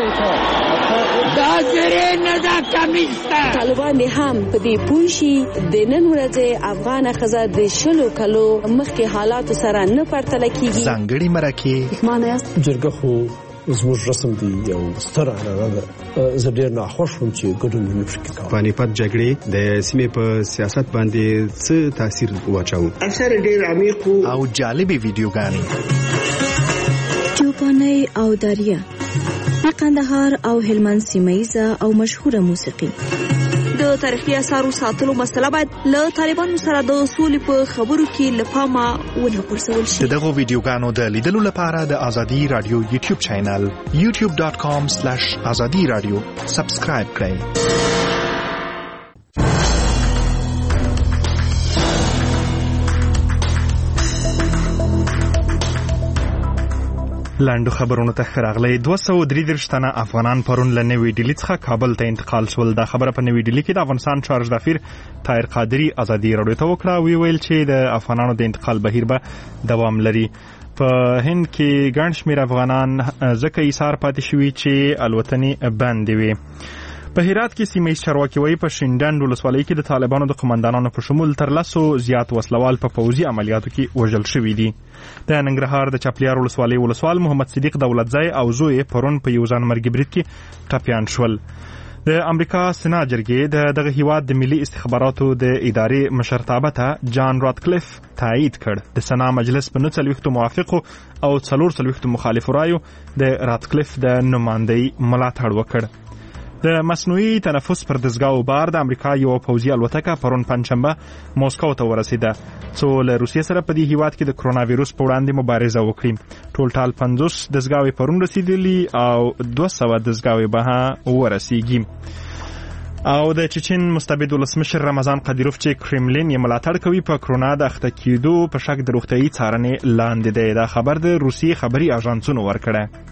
طالبان هم په دې پوښي د نن ورځې افغان خزه د شلو کلو مخکې حالاتو سره نه پرتله کیږي. ځانګړي مرکه جرګه خو زموږ رسم دی یو ستر عنعنه ده. زه ډېر ناخوښ وم چې ګډون مې پکې کاوه. پانیپت جګړې د سیمې په سیاست باندې څه تاثیر واچاوه؟ اکثر ډېر عمیق او جالبې ویډیوګانې چوپانۍ او دریا د قندهار او هلمند سیمه‌یزه او مشهوره موسیقي. د تاریخي اثارو ساتلو مسله باید له طالبانو سره د سولې په خبرو کې له پامه ونه غورځول شي. دغه ویډیوګانو د لیدلو لپاره د ازادي رادیو یوټیوب چینل youtube.com/azadi radio سبسکرایب کړئ. لاندو خبرونو ته راغلي 233 تنه افغانان پرون له نوې ډیلی څخه کابل ته انتقال شول. دا خبره په نوې ډیلی کې د افغانستان چارج دافیر طاهر قادری ازادي رادیو ته وکړه. ویل چې د افغانانو د انتقال بهیر به دوام لري. په هند کې ګڼ شمېر افغانان ځکه ایثار پاتې شوي چې الوتنې بندې وي. په هرات کې سیمه چارواکي وایي په شینډنډ ولسوالۍ کې د طالبانو د قومندانانو په شمول تر 100 زیات وسلوال په پوځي عملیاتو کې وژل شوي دي. د ننګرهار د چاپلیار ولسوالۍ ولسوال محمد صدیق دولتزی او زوی پرون په یو ځان مرګ برید کې ټپیان شول. د امریکا سنا جرګې دغه هیواد د ملي استخباراتو د ادارې مشرتابه ته جان راتکلیف تایید کړ. د سنا مجلس په 49 موافقو او 44 مخالفو رایو د راتکلیف د نمائندګۍ ملاتړ وکړ. د مصنوعي تنفس پر دستګاو بار د امریکا یو پوځي الوتکه پرون پنځشنبه موسکو ته ورسیده څو له روسیې سره په دې هیواد کې د کرونا وایروس په وړاندې مبارزه وکړي. ټول 50 دستګاوې پرون رسیدلي او 200 دستګاوې به ورسیږي. او د چچن مستبد ولسمشر رمضان قدیروف چې کرملین یې ملاتړ کوي په کرونا د اخته کېدو په شک د روغتیايي څارنې لاندې دی. دا خبر د روسیې خبري اژانسونو ورکړه.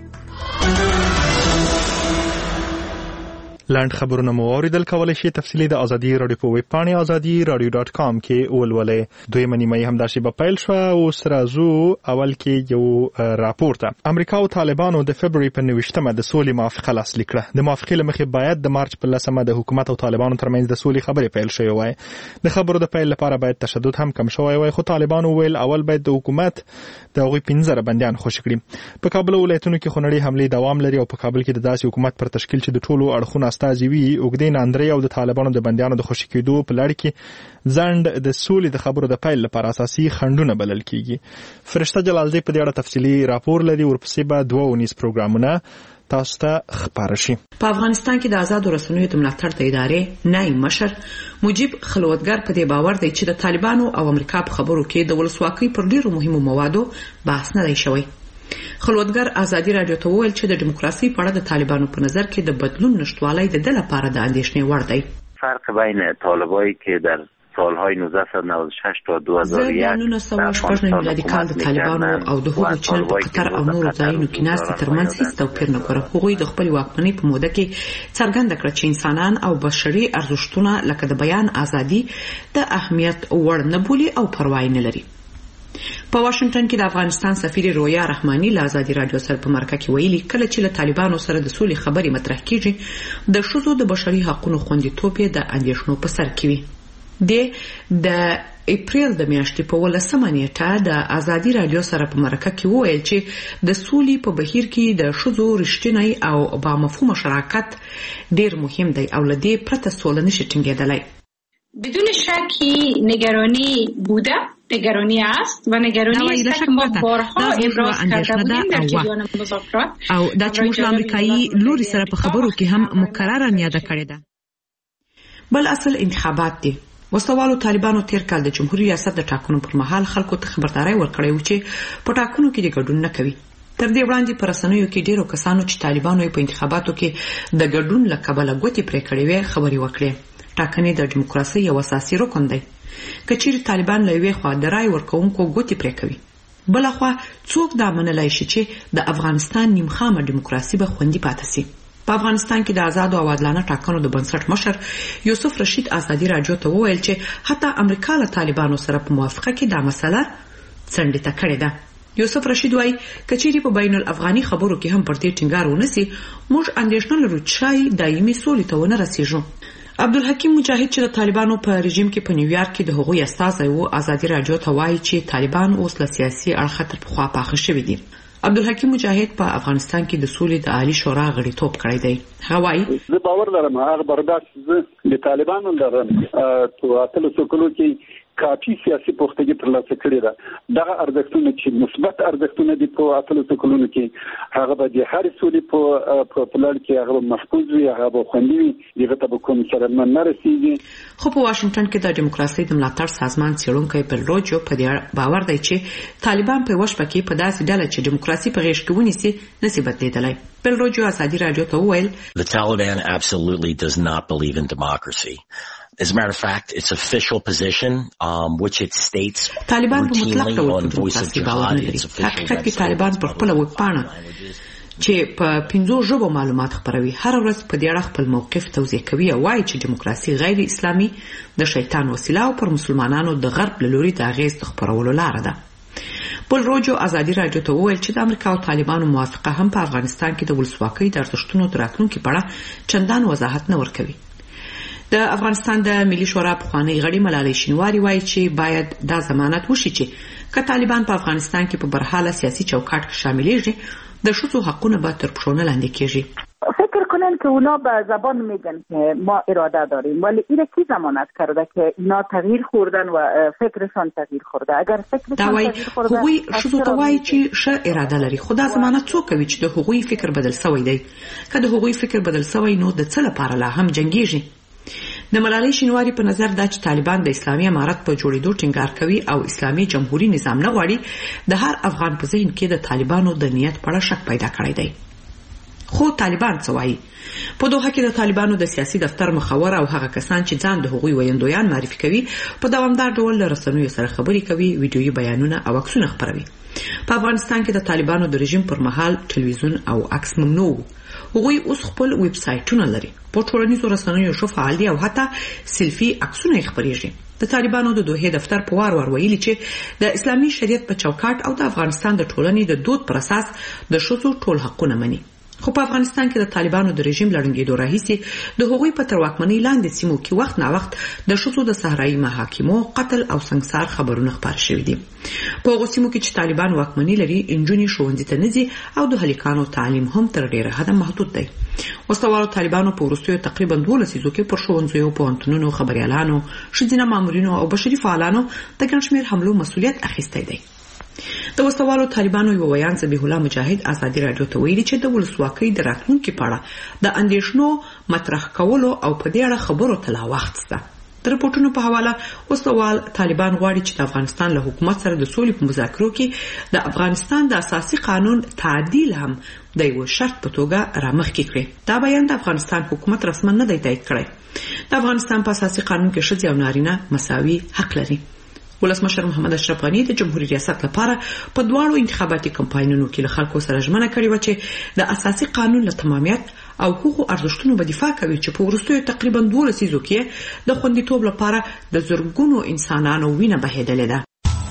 لاند خبرونه مو اوریدل کولای شي تفصیلی د ازادي رادیو په ویب پاڼه azadi.radio.com کې ولولئ. دوی منیمه هم دا شی په پیل شو او سرازو اول کې یو راپورته امریکا او طالبانو د فبراير په 19مه د سولې موافقه لاسلیک کړه. د موافقې لمخې باید د مارچ په 10مه د حکومت او طالبانو ترمنځ د سولې خبرې پیل شوې وای. د خبرو د پیل لپاره باید تشدد هم کم شوی وای، خو طالبانو ویل اول باید د حکومت د هغوی 15 بندیان خوشی کړي. په کابل ولایتونو کې خونړي حمله دوام لري او په کابل کې د داسې حکومت پر تشکیل چې د ټولو اړخونو استازي وي اوګدین اندري او د طالبانو د بندیانو د خوشی کېدو په لړ کې ځند د سولې د خبرو د پیل لپاره اساسي خندونه بلل کیږي. فرشته جلالزی په دې اړه تفصیلی راپور لري. ورپسې به 2 پروګرامونه تاسو ته خبر شي. په افغانستان کې د آزاد رسنیو د ملاتړ د ادارې نائب مشر مجيب خلوتګر په دې باور دی چې د طالبانو او امریکا په خبرو کې د ولسواکۍ پر ډیرو مهمو موادو بحث نه دی شوی. خلوتګر ازادي رادیو ته وویل چې د دیموکراسي په اړه د طالبانو په نظر کې د بدلون نشټوالۍ د لپاره د اندېښنې وړ دی. فرق بین طالبایی که در سالهای 1996 تا 2001 1998 میلادي کال د طالبانو او د هغو چې په قطر او نورو ځایونو کې ناست ترمنځ هیڅ توپیر نه کوي. هغوی د خپل واکمنۍ په موده کې څرګنده کړ چې انسانان او بشري ارزښتونه لکه د بیان ازادي د اهمیت وړ نه بولي او پروا نه لري. په واشنگټن کې د افغانستان سفیر رویا رحماني له ازادي رادیو سره په مرکه کې ویلي کله چې له طالبانو سره د سولې خبرې مطرح کیږي د ښځو د بشري حقوقو خوندیتوب د اندېښنو په سر کې وي. د اپریل د میاشتې په 18 نیټه د ازادي رادیو سره په مرکه کې وویل چې د سولې په بهیر کې د ښځو رښتینی او با مفهوم شراکت ډیر مهم دی او لدی پرته سوله نشي ټینګېدلای. بدون شکی نگرانی بوده، نگرانی است و نگرانی است که ما بارها ابراز کرده بودیم در جریان مذاکرات او د چموش امریکایي لوري سره په خبرو کې هم مکرره یاد کړې ده. بل اصل انتخابات دي. وسوالو طالبانو تیر کال د جمهوریت ریاست د ټاکنو پر مهال خلکو ته خبرداري ورکړې و چې په ټاکنو کې د ګډون نه کوي. تر دې وړاندې پر رسنیو کې ډیرو کسانو چې طالبانو په انتخاباتو کې د ګډون لکبله غوتی پرې کړې وي خبري وکړي. ټاکنې د دیموکراسي یو اساسي رکن دی. کچېر طالبان له یوې خوا د رای ورکوونکو غوتی پرې کوي، بل خوا څوک دا منلای شي چې د افغانستان نیمخامه دیموکراسي به خوندي پاتې شي. په افغانستان کې د آزاد او عادلانه ټاکنو د بنسټ مشر یوسف رشید ازادي رادیو ته وویل چې حتی امریکا له طالبانو سره په موافقه کې دا مسله څنډه کړې ده. یوسف رشید وايي کچېری په بین الافغاني خبرو کې هم پرته ټینګار ونسی موږ اندېښنه لرو چې دایمي سولې ته ونه رسیږو. عبدالحکیم مجاهد چې د طالبانو په رژیم کې په نیویارک کې د هغوی استازی وو ازادي رادیو ته وایي چې طالبان اوس له سیاسي اړخه تر پخوا پاخه شوي دي. عبدالحکیم مجاهد په افغانستان کې د سولې د عالی شورا غړیتوب کړی دی. هغه وایي زه باور لرم هغه برداشت زه د طالبانو لرم په اتلو څکلو کې کافي سیاسي پوښتنې ترلاسه کړې ده. دغه ارزښتونه چې مثبت ارزښتونه دي په 8 کلونو کې هغه به د هر سولې په لړ کې هغه محفوظ وي، هغه به خوندي وي، دغه ته به کوم سرمن نه رسیږي. خو په واشنگټن کې د دیموکراسي د ملاتړ سازمان څېړونکی بلروجو په دې باور دی چې طالبان په وشپه کې په داسې ډله چې دیموکراسي په غېږ کې ونیسي نشي بدلیدلی. بلروجو ازادي رادیو ته وویل The Taliban absolutely does not believe in democracy. As a matter of fact, its official position, which it states routinely on Voice of Jihad, its official website. طالبان په خپل ویبپاڼه چې په 5 ژبو معلومات خپروي هر ورځ په دې اړه خپل موقف توضیح کوي او وايي چې دیموکراسي غیر اسلامي د شیطان وسیله او پر مسلمانانو د غرب له لوري د اغیز خپرولو لاره ده. بلروجو ازادي رادیو ته وویل چې د امریکا او طالبانو موافقه هم په افغانستان کې د ولسواکۍ د ارزښتونو د راتلونکي په اړه چندان وضاحت نه ورکوي. د افغانستان د ملي شورا پخوانی غړي ملالۍ شینواري وایي چې باید دا ضمانت وشي چې که طالبان په افغانستان کې په برحاله سیاسي چوکاټ کې شاملېږي د ښځو حقونه به تر پښو نه لاندې کېږي. فکر کنن که اونا به زبان میگن که ما اراده داریم ولی این کی ضمانت کرده که اینا تغییر خوردن و فکرشان تغییر خورده؟ اگر فکرشان تغییر خورده هغوی ښځو ته وایي چې ښه اراده لري خو دا ضمانت څوک کوي چې د هغوی فکر بدل شوی دی؟ که د هغوی فکر بدل شوی نو د څه لپاره لا هم جنګیږي؟ د ملالۍ شینواري په نظر دا چې طالبان د اسلامي امارت په جوړېدو ټینګار کوي او اسلامي جمهوریت نظام نه غواړي د هر افغان په ذهن کې د طالبانو د نیت په اړه شک پیدا کړی دی. خو طالبان څه وایي؟ په دوحه کې د طالبانو د سیاسي دفتر مخور او هغه کسان چې ځان د هغوی ویندویان معرفي کوي په دوامدار ډول له رسنیو سره خبرې کوي، ویډیويي بیانونه او عکسونه خپروي. په افغانستان کې د طالبانو د رژیم پر مهال ټلویزیون او عکس ممنوع وو. هغوی اوس خپل ویب سایټونه لري، په ټولنیزو رسنیو ښه فعال دي او حتی سیلفي عکسونه یې خپریږي. د طالبانو د دوحې دفتر په وار ویلي چې د اسلامي شریعت په چوکاټ او د افغانستان د ټولنې د دود پر اساس د ښځو ټول حقونه مني. خو په افغانستان کې د طالبانو د رژیم لړنګېدو راهیسې د هغوی په تر واکمنۍ لاندې سیمو کې وخت نا وخت د ښځو د صحرایي محاکمو قتل او سنګسار خبرونه خپاره شوي دي. په هغو سیمو کې چې طالبان واکمني لري نجونې ښوونځي ته نه ځي او د هلکانو تعلیم هم تر ډېره حده محدود دی. وسلوالو طالبانو په وروستیو تقریبا 12 لسیزو کې پر ښوونځیو، پوهنتونونو، خبریالانو، ښځینه مامورینو او بشري فعالانو د ګڼ شمېر حملو مسؤلیت اخیستی دی. د وسلوالو طالبانو یو ویان ذبیح الله مجاهد ازادي رادیو ته ویلي چې د ولسواکۍ د راتلونکي په اړه د اندېښنو مطرح کولو او په دې اړه خبرو ته لا وخت شته. د رپورټونو په حواله وسلوال طالبان غواړي چې د افغانستان له حکومت سره د سولې په مذاکرو کې د افغانستان د اساسي قانون تعدیل هم د یو شرط په توګه رامخکې کړي. دا بیان د افغانستان حکومت رسما نه دی تایید کړی. د افغانستان په اساسي قانون کې ښځې او نارینه مساوي حق لري. ولسمشر محمد اشرف غنی د جمهوریت ریاست لپاره په دواړو انتخاباتي کمپاینونو کې له خلکو سره ژمنه کړې و چې د اساسي قانون له تمامیت او حقوقو ارزښتونو به دفاع کوي چې په وروستیو تقریبا 2 لسیزو کې د خوندیتوب لپاره د زرګونو انسانانو وینه بهېدلې ده.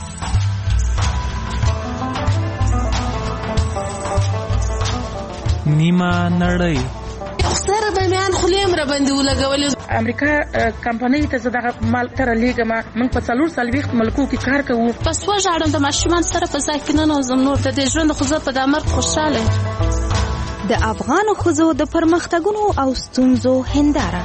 نیمه نړۍ سره به میان خلیم را باندې ولګولې. امریکا کمپنۍ ته زداغه مال تر لیګه موږ په 4 ملکو کې کار کوو. پس وژاړم د ماشومان سره په ځای کې نه نوزم نور د دې ژوند خو زه په دمر خوشاله. د افغان ښځو د پرمختګونو او ستونزو هنداره.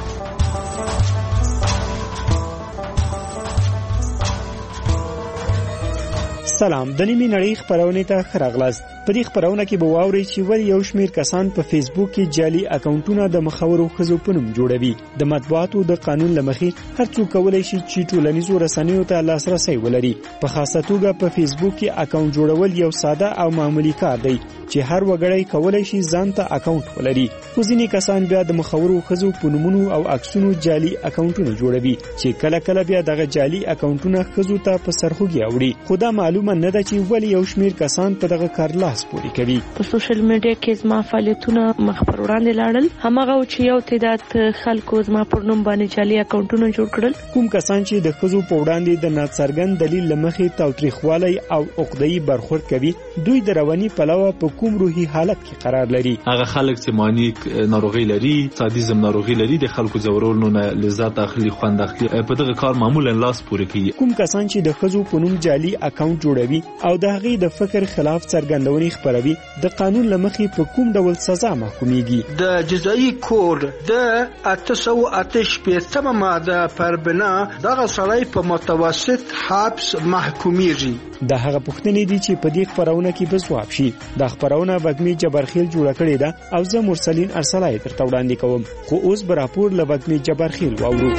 سلام، د نیمې نړۍ خبرونه ته ښه راغلاست. په دې خبرونه کې به واورئ چې ولې یو شمېر کسان په فیسبوک کې جعلي اکاونټونه د مخورو ښځو په نوم جوړوي. د مطبوعاتو د قانون له مخې هر څوک کولی شي چې ټولنیزو رسنیو ته لاسرسی ولري. په خاصه توګه په فیسبوک کې اکاونټ جوړول یو ساده او معمولی کار دی چې هر وګړی کولی شي ځان ته اکاونټ ولري. خو ځینې کسان بیا د مخورو ښځو په نومونو او عکسونو جعلي اکاونټونه جوړوي چې کله کله بیا دغه جعلي اکاونټونه ښځو ته په سرخوږي اوړي. خو دا معلومه نه ده چې ولې یو شمېر کسان په دغه کار لاس پورې کوي. په سوشل میډیا کې زما فعالیتونه مخ پر وړاندې لاړل. همغه چې یو تعداد خلکو زما پر نوم باندې جعلي اکاونټونه جوړ کړل. کوم کسان چې د ښځو په وړاندې د ناڅرګند دلیل لمخې تاوتریخوالی او عقده‌ای برخورد کوي، دوی د رواني پلوه په کوم روحي حالت کې قرار لري. هغه خلک چې مانیک ناروغي لري، سادیزم ناروغي لري، د خلکو ځورولو نه لذت اخلي، خوند اخلي، په دغه کار معمولا لاس پورې کوي. کوم کسان چې د ښځو په نوم جعلي اکاونټ جوړوي جوړوي او د هغې د فکر خلاف څرګندونې خپروي د قانون له مخې په کوم ډول سزا محکومیږي. د جزایي کود د 888 ماده پر بنا دغه سړی په متوسط حبس محکومیږي. دا هغه پوښتنې دي چې په دې خبرونه کې به ځواب شي. دا خبرونه وګمي جبرخیل جوړه کړې ده او زه مرسلین ارسلای درته وړاندې کوم. خو اوس به راپور له وګمي جبرخیل واورو.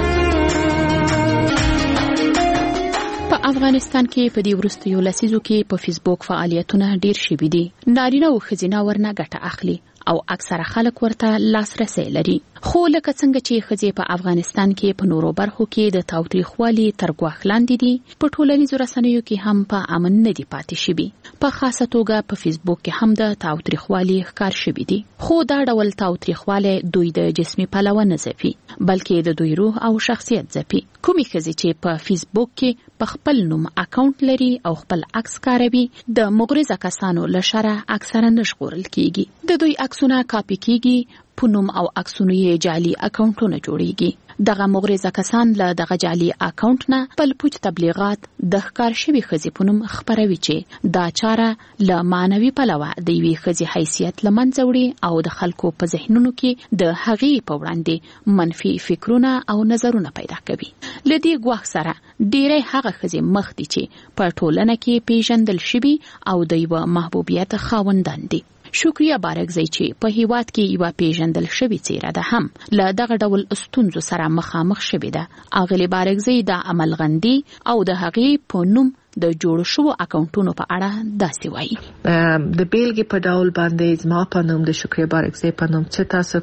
په افغانستان کې په دې وروستیو لسیزو کې په فیسبوک فعالیتونه ډیر شوي دي. نارینه او ښځینه ورنه ګټه اخلي او اکثره خلک ورته لاسرسی لري. خو لکه څنګه چې ښځې په افغانستان کې په نورو برخو کې د تاوتریخوالي تر ګواښ لاندې دي، په ټولنیزو رسنیو کې هم په امن نه دي پاتې شوي. په خاصه توګه په فیسبوک کې هم د تاوتریخوالي ښکار شوي دي. خو دا ډول تاوتریخوالی دوی د جسمي پلوه نه ځپي، بلکې د دوی روح او شخصیت ځپي. کومې ښځې چې په فیسبوک کې په خپل نوم اکاونټ لري او خپل عکس کاروي، د مغرضه کسانو له شره اکثره نه ژغورل کیږي. د دوی عکسونه کاپي کیږي، په نوم او عکسونو یې جعلي اکاونټونه جوړیږي. دغه مغرضه کسان له دغه جعلي اکاونټ نه بل پوچ تبلیغات د ښکار شوي ښځې په نوم خپروي چې دا چاره له معنوي پلوه د یوې ښځې حیثیت له منځه وړي او د خلکو په ذهنونو کې د هغې په وړاندې منفي فکرونه او نظرونه پیدا کوي. له دې ګواښ سره ډېری هغه ښځې مخ دي چې په ټولنه کې پیژندل شوي او د یوه محبوبیت خاوندان دي. شکریه بارکزی چې په هیواد کې یوه پیژندل شوې څیره ده هم له دغه ډول ستونزو سره مخامخ شوې ده. اغلې بارکزی د عملغندي او د هغې په نوم د جوړ شو اکاونټونو په اړه داسې وایي. د بیلګې په ډول باندې زما په نوم د شکریه بارکزی په نوم چې تاسو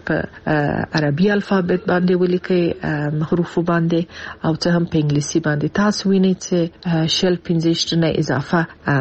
په عربي الفابet باندې ولیکئ حروفو باندې او څه هم په انګلیسي باندې، تاسو وینئ چې شل 15 نه اضافه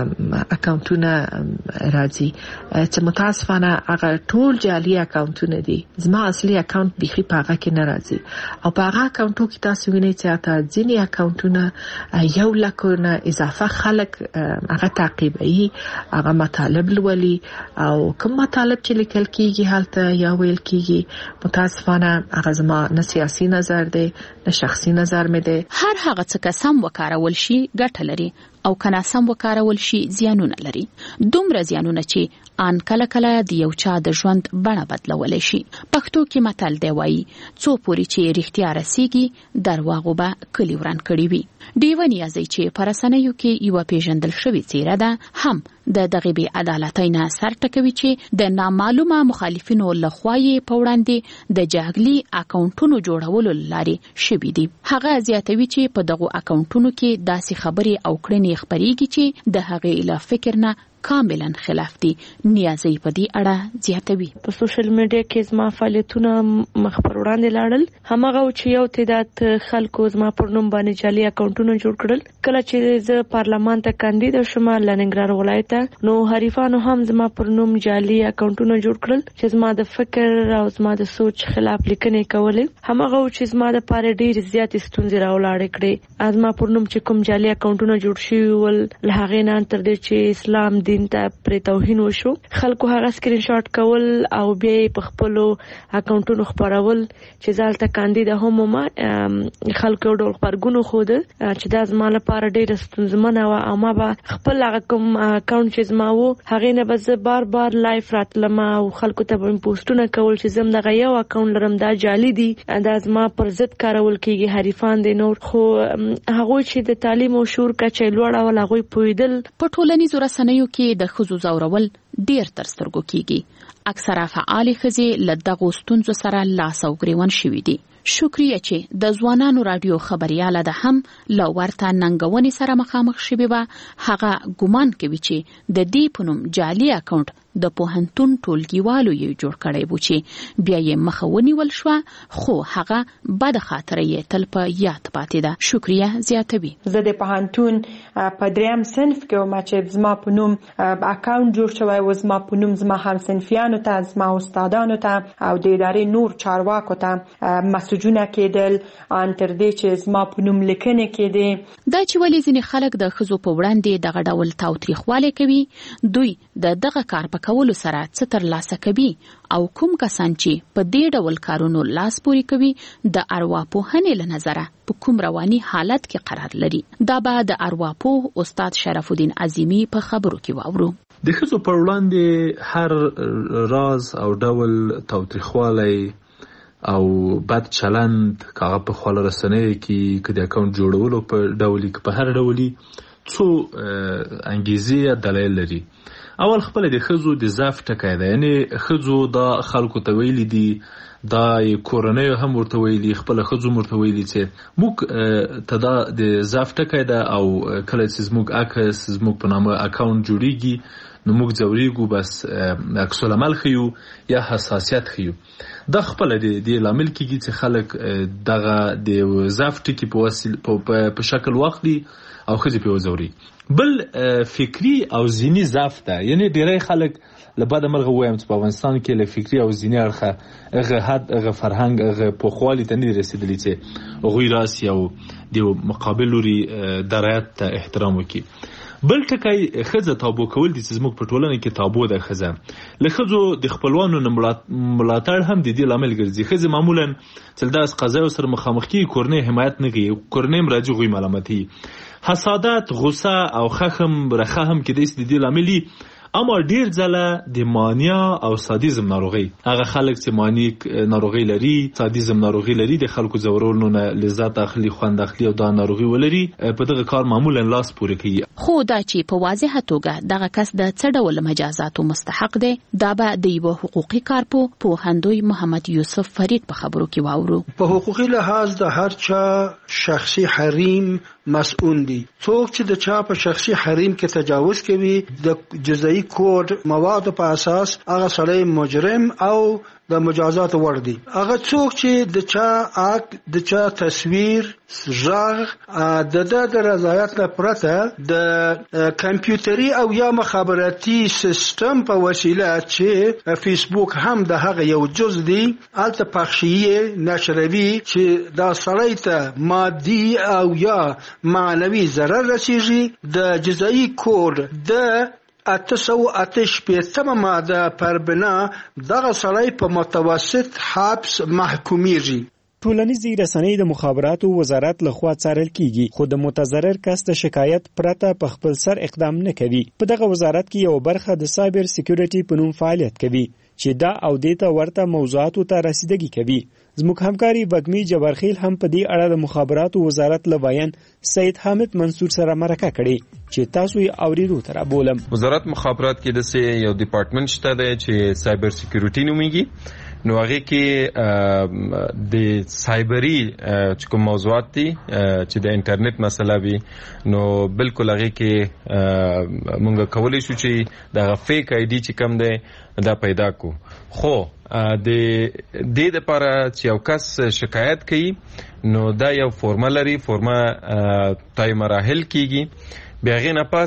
اکاونټونه راځي چې متاسفانه هغه ټول جعلي اکاونټونه دي. زما اصلي اکاونټ بيخي په هغه کې نه راځي او په هغه اکاونټو کې تاسو وینئ چې اته ځینې اکاونټونه 1 لک نه اضافه خلک هغه تعقیبوي، هغه مطالب لولي او کوم مطالب چې لیکل کیږي هلته یا ویل کیږي متاسفانه هغه زما نه سیاسي نظر دی نه شخصي نظر مې دی. هر هغه څه کسم وکارول شي ګټه لري او کنا سم وکارول شي زیانونه لري. دومره زیانونه چې ان کله کله د یو چا د ژوند بڼه بدلولای شي. پښتو کې متل دی وایي څو پوري چې رښتیا رسیږي درواغ به کلی وران کړي وي. ډیوه نیازی چې په رسنیو کې یوه پیژندل شوې څیره ده هم د دغه بې عدالتۍ نه سر ټکوي چې د نامعلومه مخالفینو لخوا یې په وړاندې د جعلي اکاونټونو جوړولو لارې شوي دي. هغه زیاتوي چې په دغو اکاونټونو کې داسې خبرې او کړنې خپریږي چې د هغې له فکر نه کاملا خلاف دي. نیازی په دې اړه زیاتوي. په سوشل میډیا کې زما فعالیتونه مخ پر وړاندې لاړل. همغه چې یو تعداد خلکو زما پر نوم باندې جعلي اکاونټونه جوړ کړل. کله چې زه پارلمان ته کاندید شوم لننګرهار ولایت، نو حریفانو هم زما پر نوم جعلي اکاونټونه جوړ کړل چې زما د فکر او زما د سوچ خلاف لیکنې کولې. همغه چې زما د پاره ډېر زیات ستونزې راولاړې کړې. زما پر نوم چې کوم جعلي اکاونټونه جوړ شوي ول له هغې نه تر دې چې اسلام دین ته پر توهین وشو، خلکو هغه سکرین شاټ کول او بیا په خپل اکاونټونو خبرول چې ځالته کاندید هم ما خلکو ډول خبرګونو خود چې دا زما لپاره ډېر ستونزمنه و او ما به خپل هغه کوم اکاونټ چې زما وو هغې نه به زه بار بار لایف راتلم او خلکو ته به پوسټونه کول چې زم دغه یو اکاونټ لرم دا جعلي دی، دا زما پر ضد کارول کیږي حریفان دي نور. خو هغه چې د تعلیم او شعور کچې لوړ او هغه پویدل په ټولنیزو رسنیو کې د ښځو ځورول ډیر تر سترګو کیږي. اکثره فعال ښځې له دغو ستونزو سره لاس او ګریوان شوي دي. شکریه چې د ځوانانو رادیو خبرياله ده هم له ورته ننګونې سره مخامخ شوي وه. هغه ګمان کوي چې د دې په نوم جعلي اکاونټ د پوهنتون ټولګیوالو یې جوړ کړی و چې بیا یې مخه ونیول شوه، خو هغه بده خاطره یې تل په یاد پاتې ده. شکریه زیاتوي. زه د پوهنتون په 3م صنف کې وم چې زما په نوم اکاونټ جوړ شوی و، زما په نوم زما همصنفیانو ته، زما استادانو ته او د ادارې نور چارواکو ته مسؤلیت میسجونه کېدل ان تر دې چې زما په نوم لیکنه کېده. دا چې ولې ځینې خلک د ښځو په وړاندې دغه ډول تاوتریخوالی کوي، دوی د دغه کار په کولو سره څه ترلاسه کوي او کوم کسان چې په دې ډول کارونو لاس پورې کوي د ارواپوهنې له نظره په کوم رواني حالت کې قرار لري. دا به د ارواپوه استاد شرف الدین عظیمی په خبرو کې واورو. د ښځو پر وړاندې هر راز او ډول تاوتریخوالی او بد چلند کاغه په خپل رسنۍ کې کدي اکاونټ جوړولو په ډول کې په هر ډولي څو انګیزې دلایل لري. اول خپل د ښځو د ضعف ټکی ده، یعنی ښځو د خلکو ته ویلي دي، دا کورنۍ هم ورته ویلي، خپل ښځو ورته ویلي چې موږ ته دا د ضعف ټکی ده او کله چې زموږ عکس زموږ په نامه اکاونټ جوړیږي نو موږ ځوریږو، بس عکس العمل ښیو یا حساسیت ښیو. دا خپل د لامل کېږي چې خلک دغه د ضعف ټکي په شکل واخلي او ښځې پې وځوري. بل فکری او ذهني ضعف ده، یعنی ډیری خلک له بده مرغه وایم چې په افغانستان کې له فکري او ذهني اړخه هغه حد هغه فرهنګ هغه پوخوالي ته نه دي رسېدلي چې هغوی راسي او د مقابل لوري درایت ته احترام وکړي. بل ټکی ښځه تابو کول دي چې زموږ په ټولنه کې تابو ده. ښځه له ښځو د خپلوانو نه ملاتړ هم د دې لامل ګرځي. ښځې معمولا چې داسې قضایو سره مخامخ کېږي کورنۍ حمایت نه کوي، کورنۍ مراجع غوی ملامتي، حسادت، غصه او خخم رخه هم کېدای شي د دې لامل وي. اما ډیر ځله د مانیا او سادیزم ناروغي، هغه خلک چې مانیک ناروغي لري، سادیزم ناروغي لري، د خلکو زورولو نه لذت اخلي، خوند اخلي او دا ناروغي ولري، په دغه کار معمولا لاس پورې کوي. خو دا چې په واضحه توګه دغه کس د څه ډول مجازاتو مستحق دی، دا به د یو حقوقي کارپو پوهندوی محمد یوسف فرید په خبرو کې واورو. په حقوقي لحاظ د هر چا شخصي حریم مسؤل دي. څوک چې د چا په شخصي حریم کې تجاوز کوي د جزایي کوډ مواد په اساس هغه سړی مجرم او د مجازات وړ دي. هغه څوک چې د چا د چا تصویر ژغ د رضایت نه پرته د کمپیوټري او یا مخابراتي سیستم په وسیله چې فیسبوک هم د هغه یو جز دی، الته پخشیه نشروي چې دا سړی ته مادي او یا معنوي ضرر رسیږي، د جزایي کوډ د 888 ماده پر بنا دغه سړی په متوسط حبس محکومیږي. ټولنیزې رسنۍ د مخابراتو وزارت لخوا څارل کیږي، خو د متضرر کس د شکایت پرته په خپل سر اقدام نه کوي. په دغه وزارت کې یو برخه د سایبر سکیورټي په نوم فعالیت کوي چې دا او دیته ورته موضوعاتو ته رسیدګي کوي. زموږ همکاري بګمی جبارخیل هم په دې اړه د مخابراتو وزارت له بیان سید حامد منصور سره مرکه کړې چې تاسو یې اوریدو تر بولم. وزارت مخابرات کې د یو ډپارټمنټ شته دی چې سایبر سکیورټي نومیږي. نو هغه کې د سایبری چې کوم موضوعات دي چې د انټرنیټ مسله وي، نو بالکل هغه کې مونږ کولای شو چې دا فیک آی ډی چې کم دی دا پیدا کو. خو د دې لپاره چې یو کس شکایت کوي نو دا یو فورمه لري، فورمه تای مراحل کیږي. بیا غي نه پاس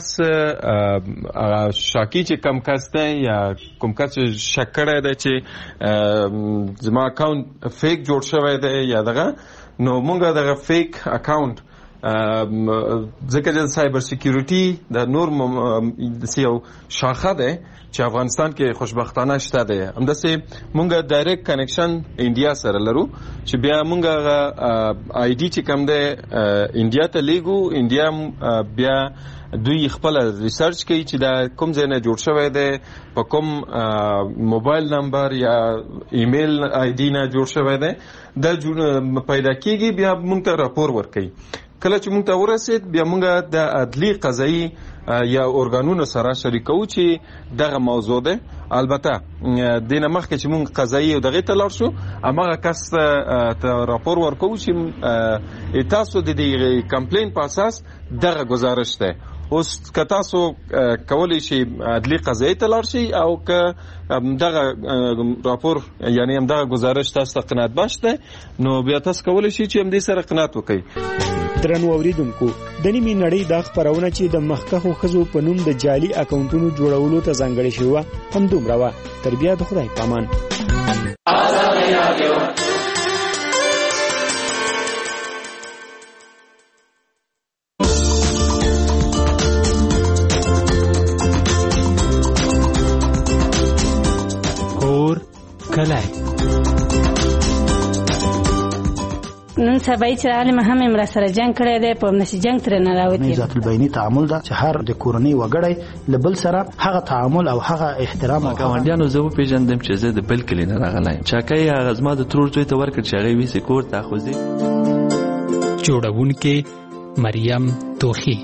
شاکی چې کم کس دی یا کوم کس شک کړی دی چې زما اکاونټ فیک جوړ شوی دی یا دغه، نو مونږ دغه فیک اکاونټ ځکه چې سایبر سکیورټي د نور یو شاخه ده چې افغانستان کې خوشبختانه شته ده، همداسې مونږ ډایرکټ کنیکشن انډیا سره لرو چې بیا مونږ آی ډي چې کوم ده انډیا ته لیږو. انډیا بیا دوی خپل ریسرچ کوي چې دا کوم ځای نه جوړ شوی دی، په کوم موبایل نمبر یا ایمیل آی ډي نه جوړ شوی دی، دا پیدا کیږي. بیا مونږ ته راپور ورکوي. کله چې مونږ ته ورسید بیا مونږ د عدلي قضایي یا ارګانونو سره شریکو چې دغه موضوع ده. البته دینه مخکې چې مونږ قضایي او دغه ته لاړ شو، هغه کس ته راپور ورکو چې تاسو د دې کمپلین په اساس دغه گزارش ده. اوس که تاسو کولی شي عدلي قضایي ته لاړ شي او که دغه راپور یعنی هم دغه گزارش تاسو ته قناعت بخش ده، نو بیا تاسو کولی شي چې هم دې سره قناعت وکړئ. درنو اوریدونکو، د نیمې نړۍ دا خبرونه چې د مخکښو ښځو په نوم د جعلي اکاونټونو جوړولو ته ځانګړې شوې وه همدومره وه. تر بیا د خدای پامان. سبای چې عالم هم مر سره جنگ کړی دی په نشي جنگ تر نه راوتی ذات البینی تعامل دا چې هر د کورنۍ وګړی لبل سره هغه تعامل او هغه احترام او ګاونډیانو زه پیژندم چې زه د بل کلی نه راغلایم چاکای هغه زما د ترور زوی ته ورکړ چې هغه وی سکور تاخذي جوړونکې مریم توخی.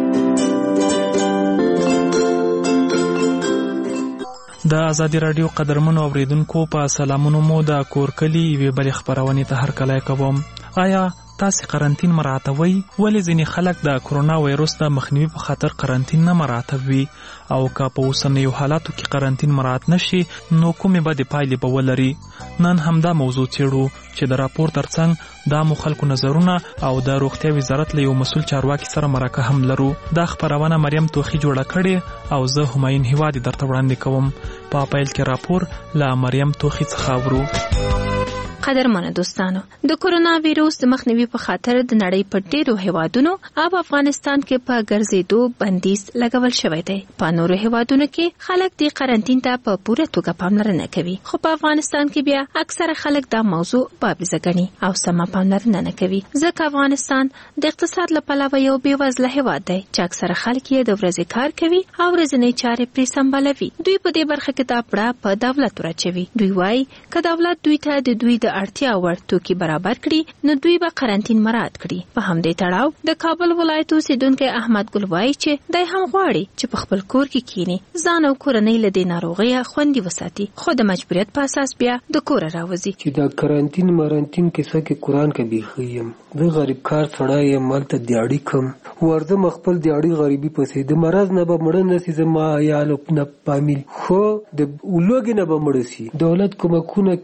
د ازادي رادیو قدرمنو اوریدونکو په سلامونو مو د کورکلی وی بل خبرونه ته هر کله کوم. آیا تاسو قرنټین مراعاتوي؟ ولې ځینې خلک د کرونا وایروس د مخنیوي په خاطر قرنټین نه مراعاتوي او که په اوسنیو حالاتو کې قرنټین مراعات نشي نو کومې به د پایلې به ولري؟ نن همدا موضوع چیرو چې د راپور ترڅنګ د مخالکو نظرونه او د روغتیا وزارت له یو مسول چارواکي سره مرکه هم لرو. دا خبرونه مریم توخی جوړه کړې او زه هماین هوادي درته وړاندې کوم. په پیل کې راپور له مریم توخی څخه اورو. قدرمنه دوستانو، د کرونا وایروس د مخنیوي په خاطر د نړۍ په ډیرو هیوادونو او افغانستان کې په ګرځېدو بندیز لګول شوی دی. په نورو هیوادونو کې خلک د قرنټین ته په پوره توګه پاملرنه کوي، خو په افغانستان کې بیا اکثره خلک دا موضوع بابیزه ګڼي او سمه پاملرنه نه کوي، ځکه افغانستان د اقتصاد له پلوه یو بېوزله هیواد دی چې اکثره خلک یې د ورځې کار کوي او ورځنی چارې پرې سمبالوي. دوی په دې برخه کې دا پړه په دولت ورچوي. دوی وایي که دولت دوی ته د دوی د اړتیا وړ توکي برابر کړي نو دوی به قرنټین مراعات کړي. په همدې تړاو د کابل ولایت اوسیدونکي احمد ګل وایي چې دای هم غواړي چې په خپل کور کې کینی ځان او کورنۍ له دې ناروغۍ خوندي وساتي، خو د مجبوریت په اساس بیا د کور راوځي. چې د قرنټین مرنټین کې څه کې قران کې بیخیم د غریب کار سړی یم مالته دیاړي کم ورده مخبل دیاړي غریبي پسې د مرز نه به مړ نه سي زما یا نه پامیل خو د ولوګ نه به مړ سي. دولت کومکونه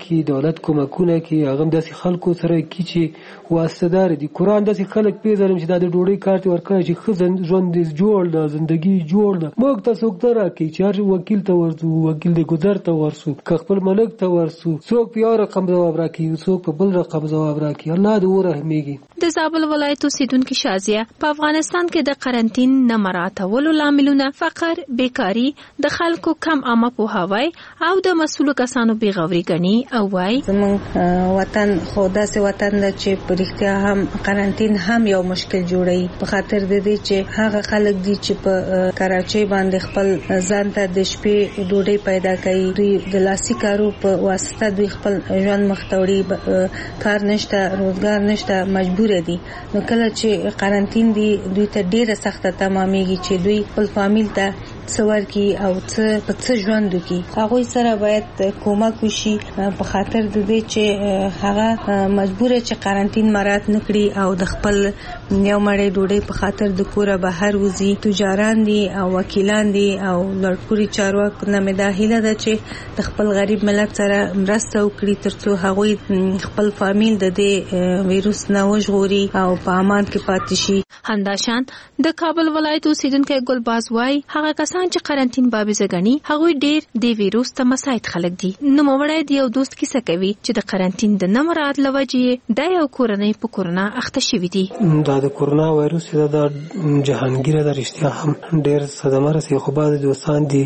کې هغه داسې خلکو سره کی چې واسطدار دي. قران داسې خلک پیژنم چې د ډوډۍ کارت ورکړي چې خزن ژوند دې جوړ د ژوندۍ جوړ د موږ تاسو ته راکې چې هر وکیل ته ورسو، وکیل دې گذر ته ورسو، خپل ملک ته ورسو، څوک په یو رقم جواب راکې څوک په بل رقم جواب راکې. الله دې ورحمېږي. د زابل ولایت اوسیدونکي شازیه په افغانستان کې د قرنټین نه مراعاتولو لاملونه فقر، بیکاری، د خلکو کم عامه پوهاوی او د مسؤلو کسانو بیغوري ګڼي او وايي زموږ وطن خو داسې وطن ده چې په رښتیا هم قرنټین هم یو مشکل جوړوي په خاطر د دې چې هغه خلک دي چې په کراچۍ باندې خپل ځان ته د شپې ډوډۍ پیدا کوي. دوی د لاسي کارو په واسطه دوی خپل ژوند مخ ته وړي، کار نشته، روزګار نشته، مجبور دي. نو کله چې قرنټین دي دوی ته ډیره سخته تمامېږي چې دوی خپل فامیل ته څور کی او څه ژوند وکي. هغه سره باید کومک وشي په خاطر د دې چې هغه مجبور چې قرنټین مراعات نکړي او د خپل یو مړی ډوډۍ په خاطر د کوره بهر وزي. تجاران دي او وکیلان دي او لړپوري چارواکو نه مې دا هیله ده چې د خپل غریب ملت سره مرسته وکړي ترڅو هغوی خپل فامیل د دې وایروس نه وژغوري او په امان کې پاتې شي. همداشان د کابل ولایت اوسیدونکي ګلباز وای هغه کسان چې قرنټین بابیزه ګڼي هغوی ډیر د وایروس ته مساعد خلک دي. نو مړی دی یو دوست کیسه کوي چې د قرنټین د نه مراعات لوجې د یو کورنۍ په کورونا اخته شوی دي. دا د کورونا وایروس د جهانګیر د رښتیا هم ډیر صدمه رسي. خو بعض دوستان دي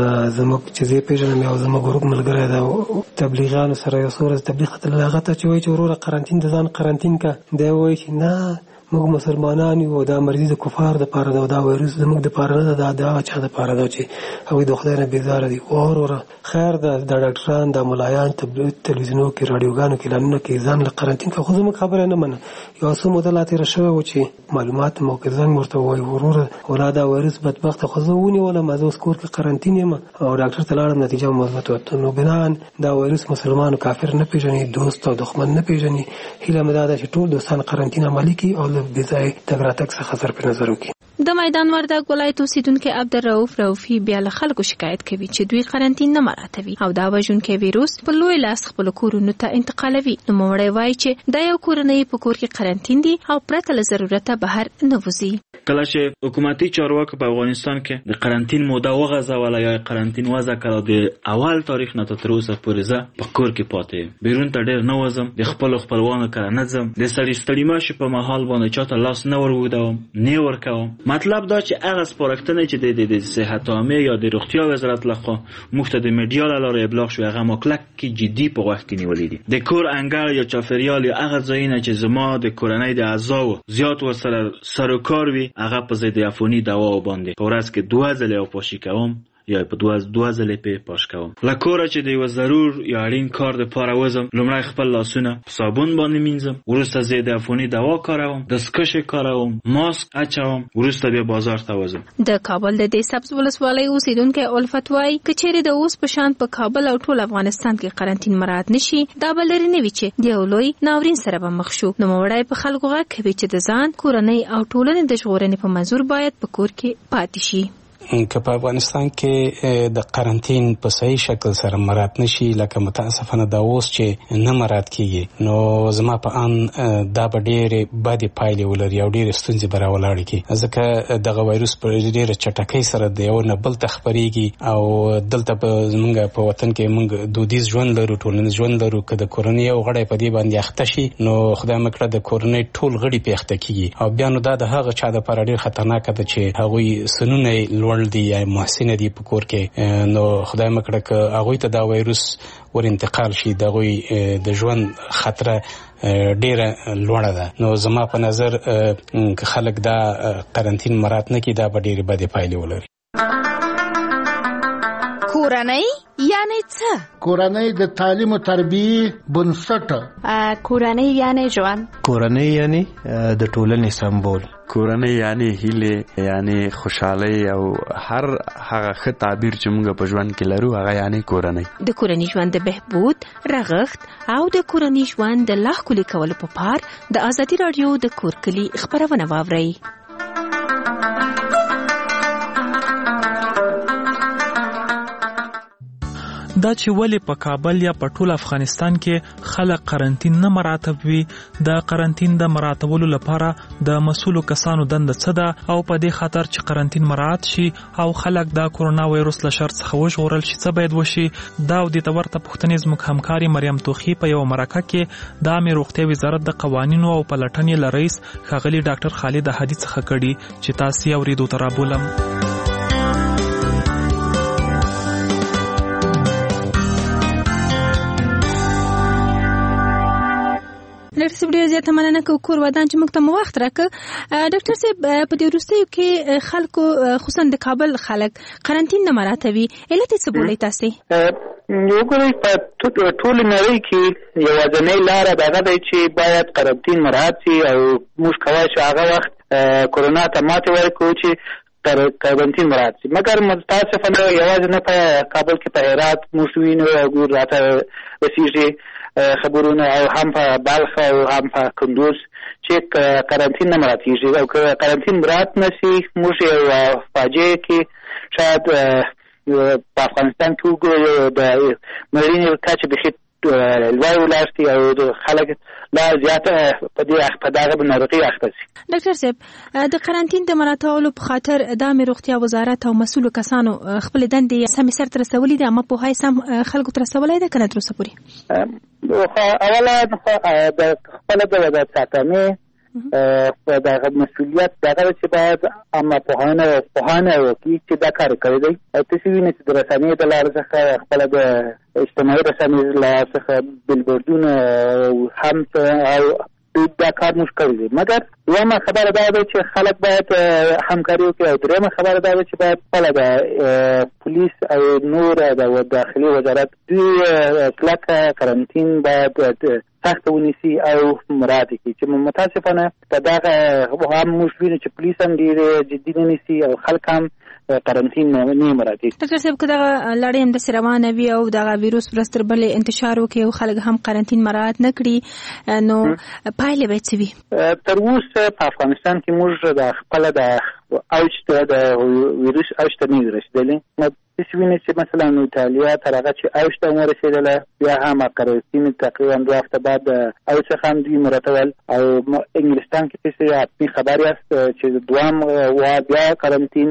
زموږ چې زه پیژنم یو زموږ ګروپ ملګری دا تبلیغیانو سره یو سورز تبلیغ ته هغه ته چې وایي چې وروره قرنټین د ځان قرنټین کا دی وایي چې نه موږ مسلمانان یو دا مرضی د کفار د پاره دا وایروس زموږ د پاره نه دا چا د پاره دا چې هغه د خدای نه بیزار دي. وروره خیر د ډاکټران د ملایان تلویزیونو کې رادیوګانو کې اعلانونه کې ځان له قرنټین کا خو زموږ خبره نه منه. یو څه مدلات راشوي و چې معلومات مو کې ځان ورته وایي وروره ولاده وایروس بدبخت خو زه ونی ولا مزه سکور کې قرنټین یم او ډاکټر ته لاړم نتیجه مثبت وته. نو بنان دا وایروس مسلمان کافر نه پیژني، دوست او دښمن نه پیژني. هیله مې ده چې ټول دوستان قرنټین عملي کړي او بځای تګراتک څخه خطر په نظر وکړي. د میدان وردګ ولایت اوسیدونکي عبدالرؤف رؤفي بیا له خلکو شکایت کوي چې دوی قرنټین نه مراعاتوي او دا وژونکی وایروس په لوی لاس خپل کورونو ته انتقالوي. نو مړی وایي چې دا یو کورنۍ په کور کې قرنټین دي او پرته له ضرورته بهر نه وځي. کله چې حکومتي چارواکو په افغانستان کې د قرنټین موده وغځوله یا قرنټین وضع کړه د اول تاریخ نه تر اوسه پورې زه په کور کې پاتې بیرون ته ډېر نه وځم، د خپلوانو کره نه ځم، د سړي ستړي ماشي په محل باندې چاته لاس نه ورغودم نه ورکوم. مطلب دا چې هغه سپارښتنې چې د صحت عامه یا د روغتیا وزارت لخوا موږ ته د میډیا له لارې ابلاغ شوی هغه مکلک کې جدي په غوږ کې نیولې دي. د کور انګړ یا چاپیریال یا هغه ځایونه چې زما د کورنۍ د اعضاو زیات ورسره سر و کار وي هغه په ضد عفوني دوا باندې په ورځ کې 2 ځله پاشي کوم یا په 2 ځله په پاش کوم. لکه چې د یو ضرور یا اړین کار لپاره وزم لومړی خپل لاسونه په صابون باندې مینځم، وروسته ضد عفوني دوا کاروم، دستکش کاروم، ماسک اچوم، وروسته بیا بازار ته وزم. د کابل د دې سبز ولسوالۍ اوسیدونکو الفت وای کچېره د اوس په شان په کابل او ټول افغانستان کې قرنټین مراعات نشي دا بلری نه وی چې د لوی ناورین سره به مخ شو. نو وړای په خلکو غږ کوي چې د ځان کورنۍ او ټولنې د ژغورنې په منظور باید په کور کې پاتې شي. که په افغانستان کې د قرنټین په صحیح شکل سره مراعات نشي لکه متاسفانه دا اوس چې نه مراعات کیږي نو زما په ان دا به ډېرې بدې پایلې ولري او ډېرې ستونزې به راولاړې کړي ځکه دغه وایروس په ډېره چټکۍ سره د یو نه بل ته خپرېږي او دلته زموږ په وطن کې موږ دودیز ژوند لرو، ټولنیز ژوند لرو. که د کورنۍ یو غړی په دې باندې اخته شي نو خدای مه کړه د کورنۍ ټول غړي پې اخته کیږي او بیا نو دا د هغه چا دپاره ډېر خطرناکه ده چې هغوی سنونه دی یا محسن دی په کور کې نو خدای مه کړه که هغوی ته دا وایروس ور انتقال شي د هغوی د ژوند خطر ډیره لوړه ده. نو زما په نظر که خلک دا قرنټین مراعات نه کړي دا به ډېرې بدې پایلې ولري. کورنۍ یعنی څه؟ کورنۍ د تعلیم او تربیه بنسټ. کورنۍ یعنی ژوند. کورنۍ یعنی د ټولنې سمبول. کورنۍ یعنی هیله یعنی خوشحالي او هر هغه ښه تعبیر چې موږ په ژوند کې لرو هغه یعنی کورنۍ. د کورنۍ ژوند د بهبود رغښت او د کورنۍ ژوند د لا ښکلي کولو په پار د ازادي رادیو د کورکلي خبرونه واورئ. دا چې ولې په کابل یا په ټول افغانستان کې خلک قرنټین نه مراعاتوي د قرنټین د مراعاتولو لپاره د مسؤلو کسانو دنده څه ده او په دې خاطر چې قرنټین مراعات شي او خلک د کورونا وایروس له شر څخه وژغورل شي څه باید وشي دا او د تورته پښتنې زموږ همکاري مریم توخی په یو مرکه کې د عامه روغتیا وزارت د قوانینو او پلټنې لرئیس ښاغلي ډاکټر خالد احدي څخه کړي چې تاسو اوریدو ترابولم. ډاکټر صاحب ډېر زیاته مننه کوم کور ودان چې موږ ته وخت راکړ. ډاکټر صاحب په دې وروستیو کې خلکو خصوصا د کابل خلک قرنټین نه مراعاتوي علت یې څه بولئ تاسې؟ یو ګورئ په ټول نړۍ کې یوازینۍ لاره دغه دی چې باید قرنټین مراعات شي او موږ کولی شو هغه وخت کرونا ته ماتې ورکړو چې قرنټین مراعات شي. مګر متاسفانه یوازې نه په کابل کې په هرات موږ وینو راته رسیږي خبرونه او هم په بلخ او هم په کندوز چې قرنټین نه مراعاتېږي او که قرنټین مراعات نه شي موږ یو فاجعه کې شاید په افغانستان کې وګورو د مړینې کچه بیخي لوړ ولاړ شي او د خلک لا زیاته په دغه ناروغۍ اخته شي. ډاکټر صاحب د قرنټین د مراعاتولو په خاطر د عامه روغتیا وزارت او مسؤلو کسانو خپل دندې سمې سرته رسولې دي اما په هاي سم خلکو ته رسولای ده کنه تر اوسه پورې؟ اوله د خپل د وزارت ساتنې په دغه مسؤلیت دغه چې باید اما پوهانه وکړي چې دا کار کوي دی او تاسو وینئ چې د رسنیو د لارې څخه خپل د اجتماعي رسنیو د لارې څخه بیلبورډونه هم او دا کار موږ کوي دي. مګر دویمه خبره دا ده چې خلک باید همکاري وکړي او دریمه خبره دا ده چې باید خپله د پولیس او نور د داخلي وزارت دوی کلکه قرنټین باید سخت ونیسي او مراعات کړي چې متاسفانه په دغه هم موږ وینو چې پولیس هم ډېر جدي نه نیسي او خلک هم قرنټین نه مراعاتوي. ډاکټر صاحب که دغه لړۍ همداسې روانه وي او دغه ویروس ورځ تر بلې انتشار وکړي او خلک هم قرنټین مراعات نه کړي نو پایلې به څه وي؟ تر اوسه په افغانستان کې موږ د خپله د اوج ته د ویروس اوج ته نه رسېدلي. تاسو وینئ چې مثلا ایټالیا تر هغه چې اوج ته ورسېدله بیا هم قرنټین تقریبا 2 هفته بعد اوج څخه هم دوی مرتول او انګلستان کې تاسو حتمي خبر یاست چې دوام بیا قرنټین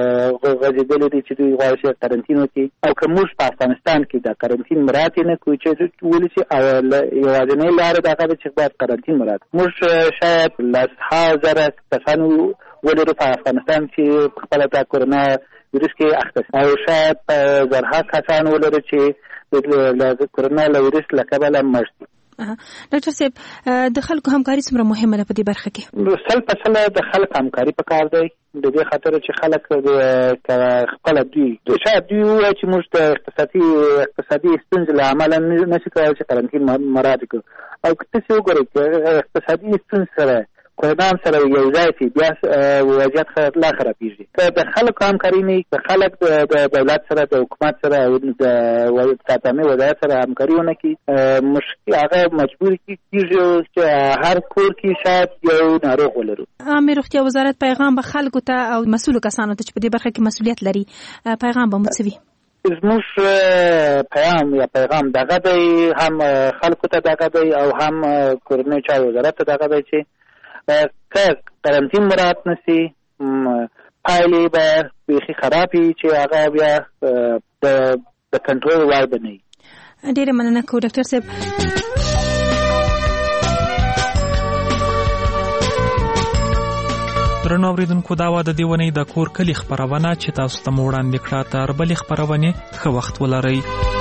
غځېدلی دی چې دوی غواړي چې قرنټین وکړي او که موږ په افغانستان کې د قرنټین مراعات نه کوو چې ولې چې یوازینۍ لاره دغه ده چې باید قرنټین مراعات موږ شاید 10,000 کسانو ولرو په افغانستان کې خپل د کورونا ویروس کې اخته او شاید زرها کسان ولرو چې د کورونا ویروس له کبله مړ شي. ډاکټر صاحب د خلکو همکاري څومره مهمه ده په دې برخه کې؟ سل په سل د خلک همکاري پکار دی د دې خاطر چې خلک خپل دوی شاید دوی وایي چې موږ د اقتصادي ستونزې له امله نشي کولی چې قرنطین مراعات کړو او که تاسې وګورئ چې اقتصادي ستونزې سره کورونا سره یو ځای شي بیا وضعیت لا خرابېږي. که د خلکو همکاري نه وي، که خلک د دولت سره د حکومت سره او د تعامی وضعیت سره همکاري ونه کړي هغه مجبور کېږي چې هر کور کې شاید یو ناروغ ولرو. عامه روغتیا وزارت پیغام به خلکو ته او مسؤلو کسانو ته چې په دې برخه کې مسؤلیت لري پیغام به مو څه وي؟ زموږ پیغام دغه دی، هم خلکو ته دغه دی او هم کورنۍ چارو وزارت ته دغه دی چې که قرنطین مراعات نشي پایلې به بیخي خراب وي چې هغه بیا د کنټرول وړ به نه وي. ډېره مننه کوو ډاکټر صاحب. درنو اوریدونکو دا وه د دې ونې د کور کلي خپرونه چې تاسو ته مو وړاندې کړه. تر بلې خپرونې ښه وخت ولرئ.